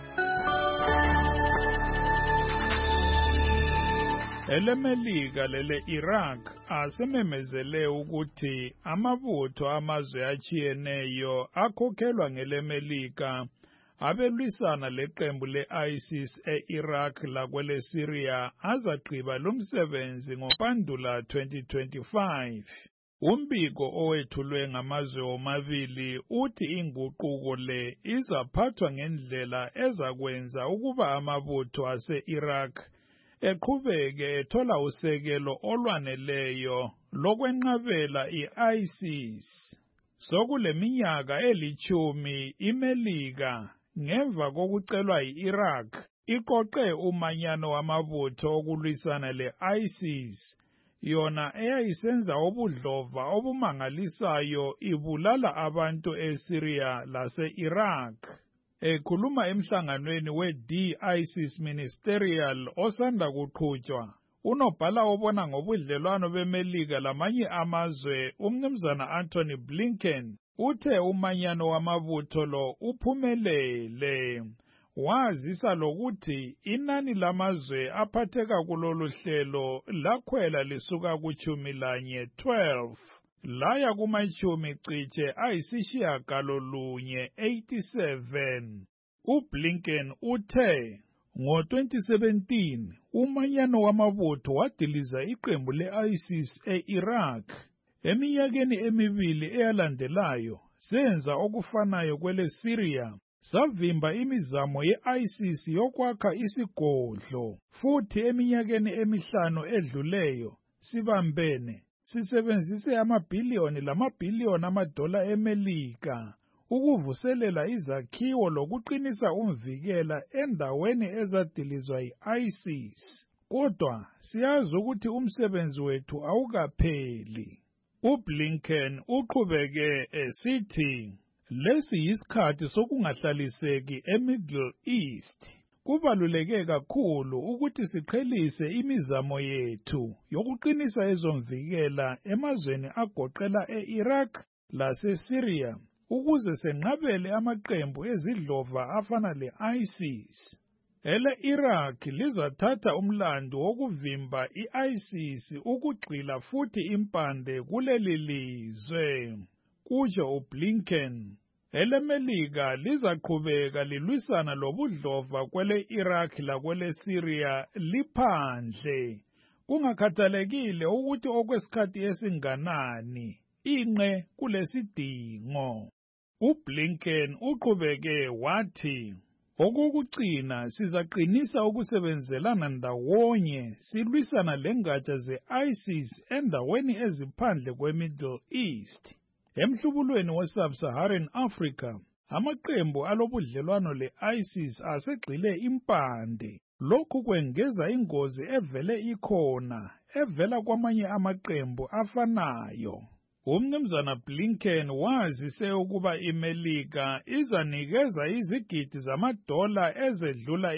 EleMelika lele-Iraq asememezele ukuthi amabutho amazwe achiyeneyo akhokhelwa ngeleMelika abelwisana leqembu le-ISIS e-Iraq lakwele-Syria azagqiba lumsebenzi ngoPandula 2025. Umbiko owethulwe ngamazwe omabili uthi inguquko le izaphathwa ngendlela ezakwenza ukuba amabutho ase-Iraq eqhubeke ethola usekelo olwaneleyo lokwenqabela i-ISIS. Sokuleminyaka eli-10 iMelika ngemva kokucelwa i-Iraq iqoqe umanyano wamabutho okulwisana le-ISIS, yona eyayisenza ubudlova obumangalisayo ibulala abantu eSyria lase-Iraq. Ekhuluma emhlanganweni we-D-ISIS Ministerial osanda kuqhutshwa, unobhala obona ngobudlelwano beMelika lamanye amazwe uMnumzana Anthony Blinken uthe umanyano wamabutho lo uphumelele. Wazisa lokuthi inani lamazwe aphatheka kulolu hlelo lakhwela lisuka ku-11 laya kuma-10 cishe ayisishiyagalolunye 87. UBlinken uthe ngo-2017 umanyano wamabutho wadiliza iqembu le-ISIS e-Iraq. Eminyakeni emibili eyalandelayo senza okufanayo kwele-Syria, savimba imizamo ye-ISIS yokwakha isigodlo, futhi eminyakeni emihlanu edluleyo sibambene sisebenzise amabhiliyoni lamabhiliyoni amadola eMelika ukuvuselela izakhiwo lokuqinisa umvikela endaweni ezadilizwa yi-ISIS. Kodwa siyazi ukuthi umsebenzi wethu awukapheli. UBlinken uqhubeke esithi lesi yisikhathi sokungahlaliseki eMiddle East. Kubaluleke kakhulu ukuthi siqhelise imizamo yethu yokuqinisa ezomvikela emazweni agoqela e-Iraq lase-Syria ukuze senqabele amaqembu ezidlova afana le-ISIS. Ele-Iraq lizathatha umlando wokuvimba i-ISIS ukugxila futhi impande kuleli lizwe, kusho uBlinken. EleMelika lizaqhubeka lilwisana lobudlova kwele-Iraq lakwele-Syria liphandle, kungakhathalekile ukuthi okwesikhathi esinganani inqe kulesidingo. UBlinken uqhubeke wathi, okokugcina sizaqinisa ukusebenzelana ndawonye silwisana lengatsha ze-ISIS endaweni eziphandle kwe-Middle East. Emhlubulweni we-Sub-Saharan Africa, amaqembu alobudlelwano le-ISIS asegxile impande. Lokhu kwengeza ingozi evele ikhona evela kwamanye amaqembu afanayo. UMnumzana Blinken wazise ukuba iMelika izanikeza izigidi zamadola ezedlula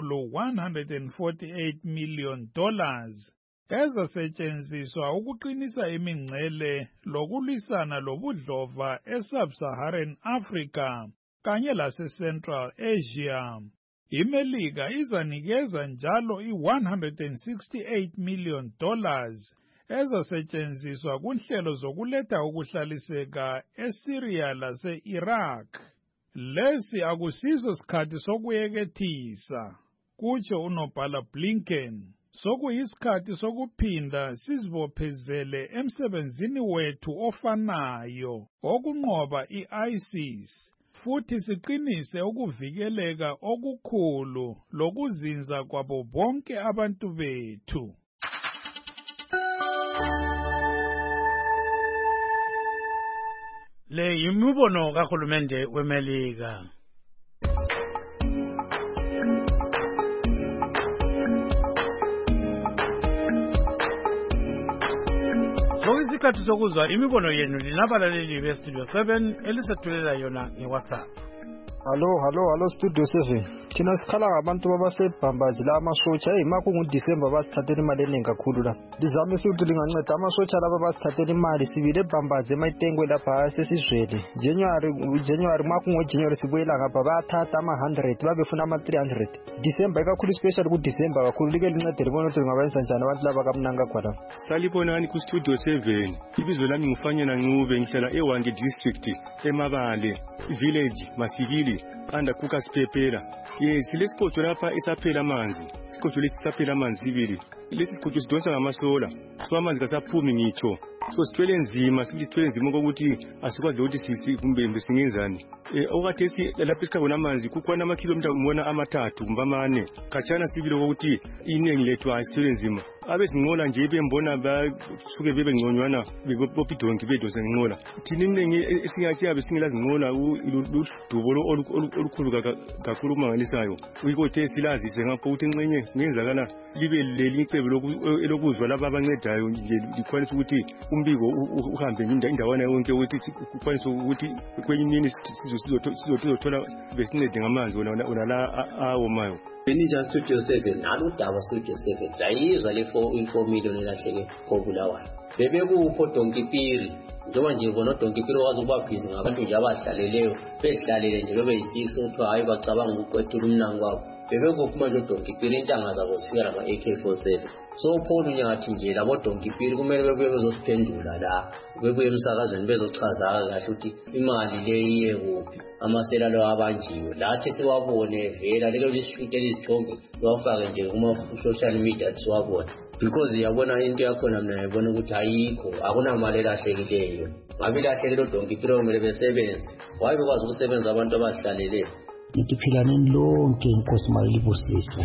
$148 million ezasetshenziswa ukuqinisa imingcele lokulwisana lobudlova e-Sub-Saharan Africa kanye lase-Central Asia. IMelika izanikeza njalo $168 million ezasetshenziswa kunhlelo zokuletha ukuhlaliseka eSyria lase-Iraq. Lesi akusiso sikhathi sokuyekethisa, kutsho unobhala Blinken. Sokuyisikhathi sokuphinda sizibophezele emsebenzini wethu ofanayo okunqoba i-ISIS futhi siqinise ukuvikeleka okukhulu lokuzinza kwabo bonke abantu bethu. Le yimibono kahulumende weMelika. Isikhathi sokuzwa imibono yenu linabalaleli beStudio 7 elisethulela yona ngeWhatsApp. Hallo Studio 7. Thina sikhala ngabantu babasebhambazi la amasotsha makunguDisemba basithathela imali eningi kakhulu la. Lizame ukuthi linganceda amasotsha laba basithathela imali sibile ebhambazi emayitengwe lapha sesizwele. January makungoJanuary sibuyela ngapha bayathatha ama100 babefuna ama300. December kakhulu special kuDisemba kakhulu like lincede libona ukuthi lingabenza njani abantu laba kamnanga kwala. Salibonani ku Studio 7. Ibizo lami ngifanyana Ncube ngihlala eWange district eMabale village Masikili anda kukaSipepela. Yes, lesikhojo lapha isaphela amanzi. Isikhojo lesisaphela amanzi ibili. Lesikhojo sidonsa ngamasola. So amanzi kasaphumi ngitsho. So sithwele nzima, sithwele nzima ukuthi asikwazi ukuthi kumbe singenzani. Okathe lapha isikhabo namanzi kukhona amakhilometer umona amathathu kumbe amane. Khatshana sibili ukuthi iningi lethu asithwele nzima. Abezinqola nje bembona basuke bebe ngconywana bebopidonki bedonsa ngenqola. Thina iningi esingatsiyabe singilazi nqola udubolo olukhulu kakhulu mangalisayo. Uyikothe silazise ngapho ukuthi enxenye ngenzakala libe leli icebo lokuzwa laba abancedayo nje likwanisa ukuthi umbiko uhambe indawana yonke ukuthi kukwanisa ukuthi kwenye imini sizothola besincede ngamanzi wona la awomayo. Benija Studio 7 aludaba Studio 7 sayizwa le 4 million elahleke koBulawayo bebekupho Donkipiri njengoba nje bona Donkipiri wazi ukubabhizi ngabantu nje abahlaleleyo behlalele nje bebe yi6 ukuthi hayi bacabanga ukuqedula umnango wabo bebekuphuma nje Donkipiri intanga zabo zifika lama AK47 so upholo nyathi nje labo Donkipiri kumele bebuye bezosiphendula la bebuye emsakazweni bezochaza kahle ukuthi imali le iye kuphi amasela lo abanjiwe lathi siwabone vela lelo lishoot elithombe lwafaka nje kuma social media siwabone because yabona into yakhona mina ngibona ukuthi ayikho akunamali elahlekileyo ngabe ilahlekelo Donkipiri kumele besebenze waye bekwazi ukusebenza abantu abahlalele Nitiphilaneni lonke inkosi mayilibusise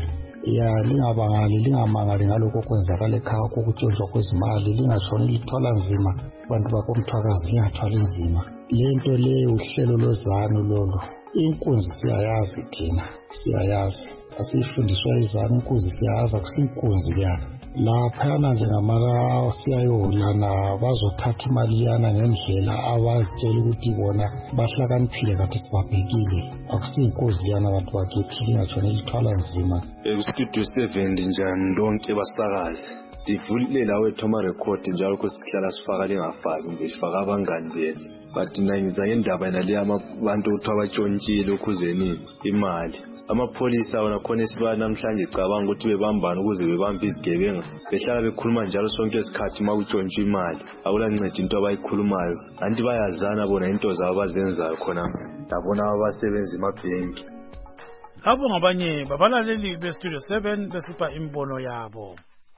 lingamangali ngalokho kwenzakala ekhaya kokutshontshwa kwezimali lingatshoni lithwala nzima abantu bakomthwakazi lingathwali nzima lento leyo uhlelo lozano lolo inkunzi siyayazi thina siyayazi asifundiswa izana inkunzi siyayazi akusinkunzi kuyana laphana njengamaka siyayolana bazothatha imali yana ngendlela abazitshela ukuthi bona bahlakaniphile kathi sibabhekile akusinkunzi yana abantu bakithi lingatshoni lithwala nzima. Studio 7 njani lonke basakazi divulela wethu ama-record njalo kusihlala sifaka lingafaki nje sifaka abangani benu but nangiza ngendaba nale abantu ukuthi abatshontshile ukuzeni imali amapholisa wona khona esiba namhlanje cabanga ukuthi bebambana ukuze bebambe izigebenga behlala bekhuluma njalo sonke isikhathi makutshontshwa imali akulancedi into abayikhulumayo anti bayazana bona into zabo bazenzayo khona labona abasebenza emabhenki. Abo ngabanye babalaleli beStudio 7 besipha imbono yabo.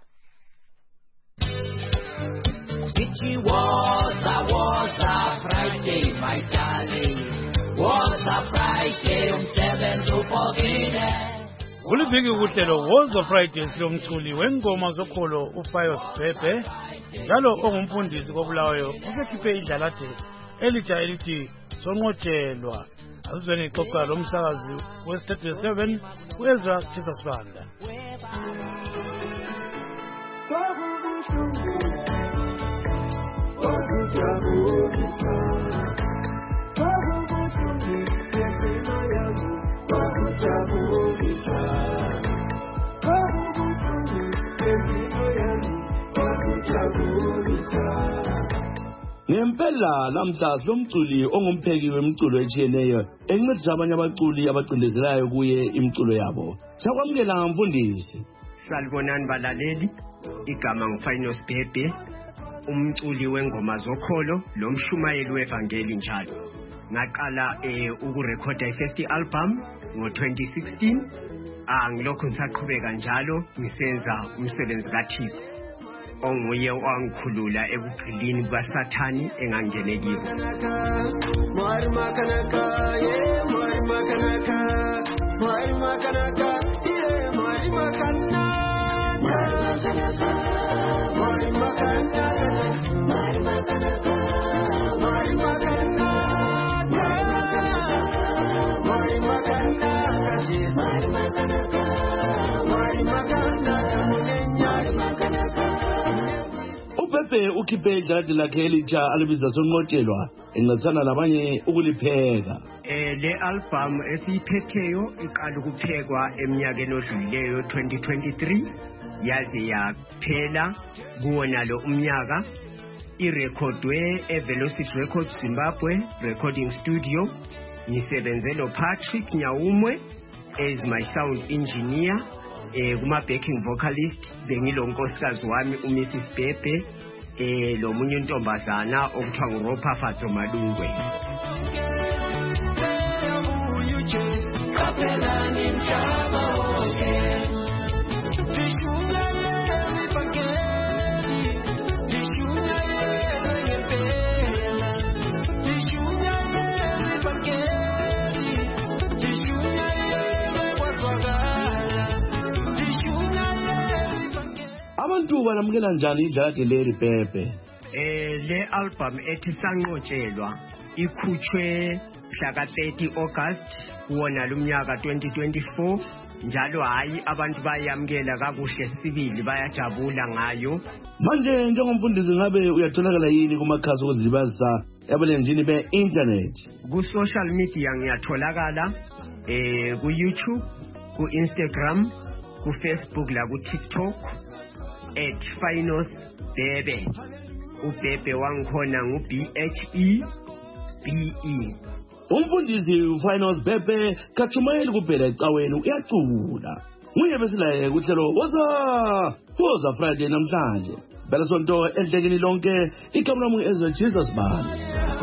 Was a Friday, my darling. Was a Friday, 7 to forget. Kuliviki uhlelo Was a Friday silomculi wengoma zokholo uFayos Pepe njalo ongumfundisi koBulawayo usekhiphe idlalathe elitsha elithi sonqotshelwa. Asizweni ixoxa lomsakazi weStudio 7 uEzra Chisasibanda. Ngempela lamhla lomculi ongumpheki wemculo etshiyeneyo encedisa abanye abaculi abacindezelayo kuye imculo yabo. Siyakwamukela ngamfundisi. Salibonani balaleli, igama nguFayos Pepe, umculi wengoma zokholo lomshumayeli wevangeli njalo. Ngaqala ukurekhoda i-50 album ngo-2016. Ngilokhu ngisaqhubeka njalo ngisenza umsebenzi kaThixo. onguye wangikhulula ekugqilini kukaSathani engangene kiwo. Mwari makanaka, yeah, mwari makanaka, mwari makanaka, yeah, mwari makanaka, mwari makanaka, mwari makanaka, mwari makanaka, mwari makanaka, mwari makanaka, mwari makanaka, mwari makanaka, munyanyari makanaka. uPepe ukhiphe ijaladi lakhe elitsha alibiza sonqotshelwa encedisana labanye ukulipheka. Le album esiyiphetheyo iqala ukuphekwa eminyakeni odlulileyo 2023 yaze yaphela kuwona lo umnyaka. Irekhodwe eVelocity Records Zimbabwe Recording Studio. Ngisebenze lo Patrick Nyawumwe as my sound engineer. Kuma backing vocalist bengilo nkosikazi wami uMrs Bebe lo munye intombazana okuthiwa nguRopa Fatso Malungwe. Abantu banamukela njani ijaladi leri Pepe? Le album ethi Sanqotshelwa ikhutshwe mhla 30 August kuwona lumnyaka 2024 njalo hayi abantu bayamkela kakuhle sibili bayajabula ngayo. Manje njengomfundisi ngabe uyatholakala yini kumakhasi okuzibazisa yabalenjini be-internet? Ku-social media ngiyatholakala ku-YouTube, ku-Instagram, ku-Facebook la ku-TikTok @Finos Bebe. uBebe wangikhona ngu-BHEBE. Umfundisi Finos Bebe kachumayeli kuphela ecaweni uyacula. Nguye besilaye kuhlelo woza Friday namhlanje. Phela sonto ehlekeni lonke igama lami Ezra Jesus Bani.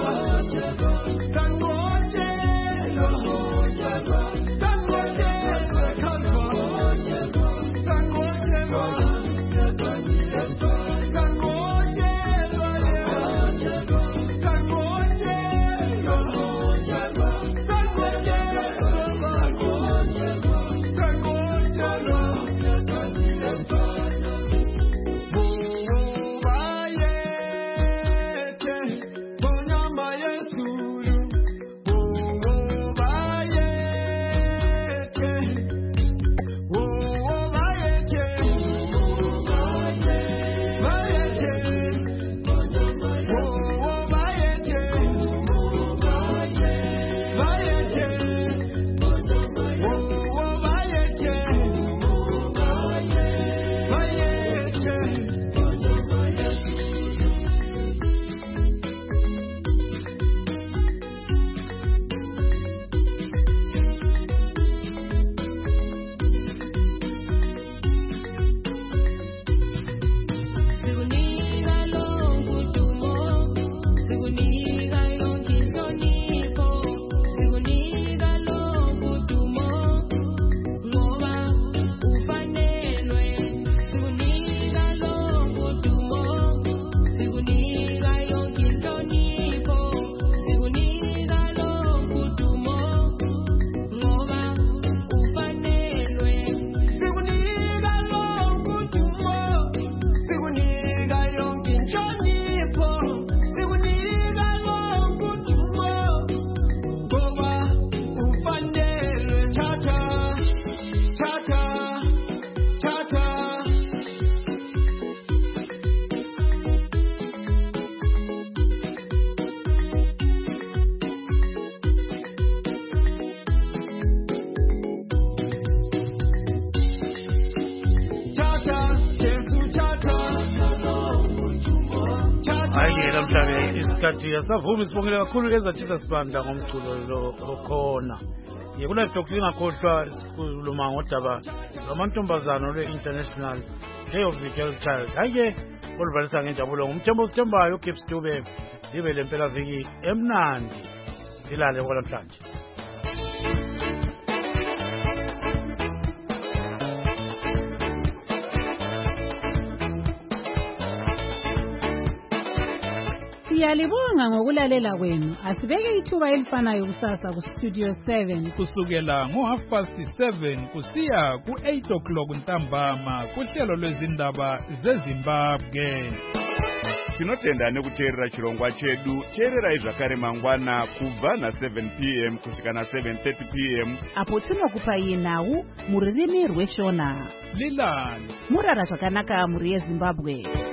Isikhathi asavumi sibongile kakhulu ezathisa sibanda ngomculo lo okhona. Kula Dr. Ngakhohlwa sikhuluma ngodaba lwamantombazana lwe-International Day of the Girl Child. Hayi oluvalisa ngenjabulo ngumthembo sithembayo Gibbs Dube libe lempela viki emnandi silale ngolamhlanje. Siyalibonga ngokulalela kwenu. Asibeke ithuba elifanayo kusasa ku-Studio 7 kusukela ngo7:30 kusiya ku8 o'clock ntambama kuhlelo lwezindaba zeZimbabwe. Tinotenda nekuteerera chirongwa chedu. Teererai zvakare mangwana kubva na7 p.m. kusvika na7:30 p.m. apo tinokupai nhau mururimi rweshona. Lilani murara zvakanaka muri yeZimbabwe.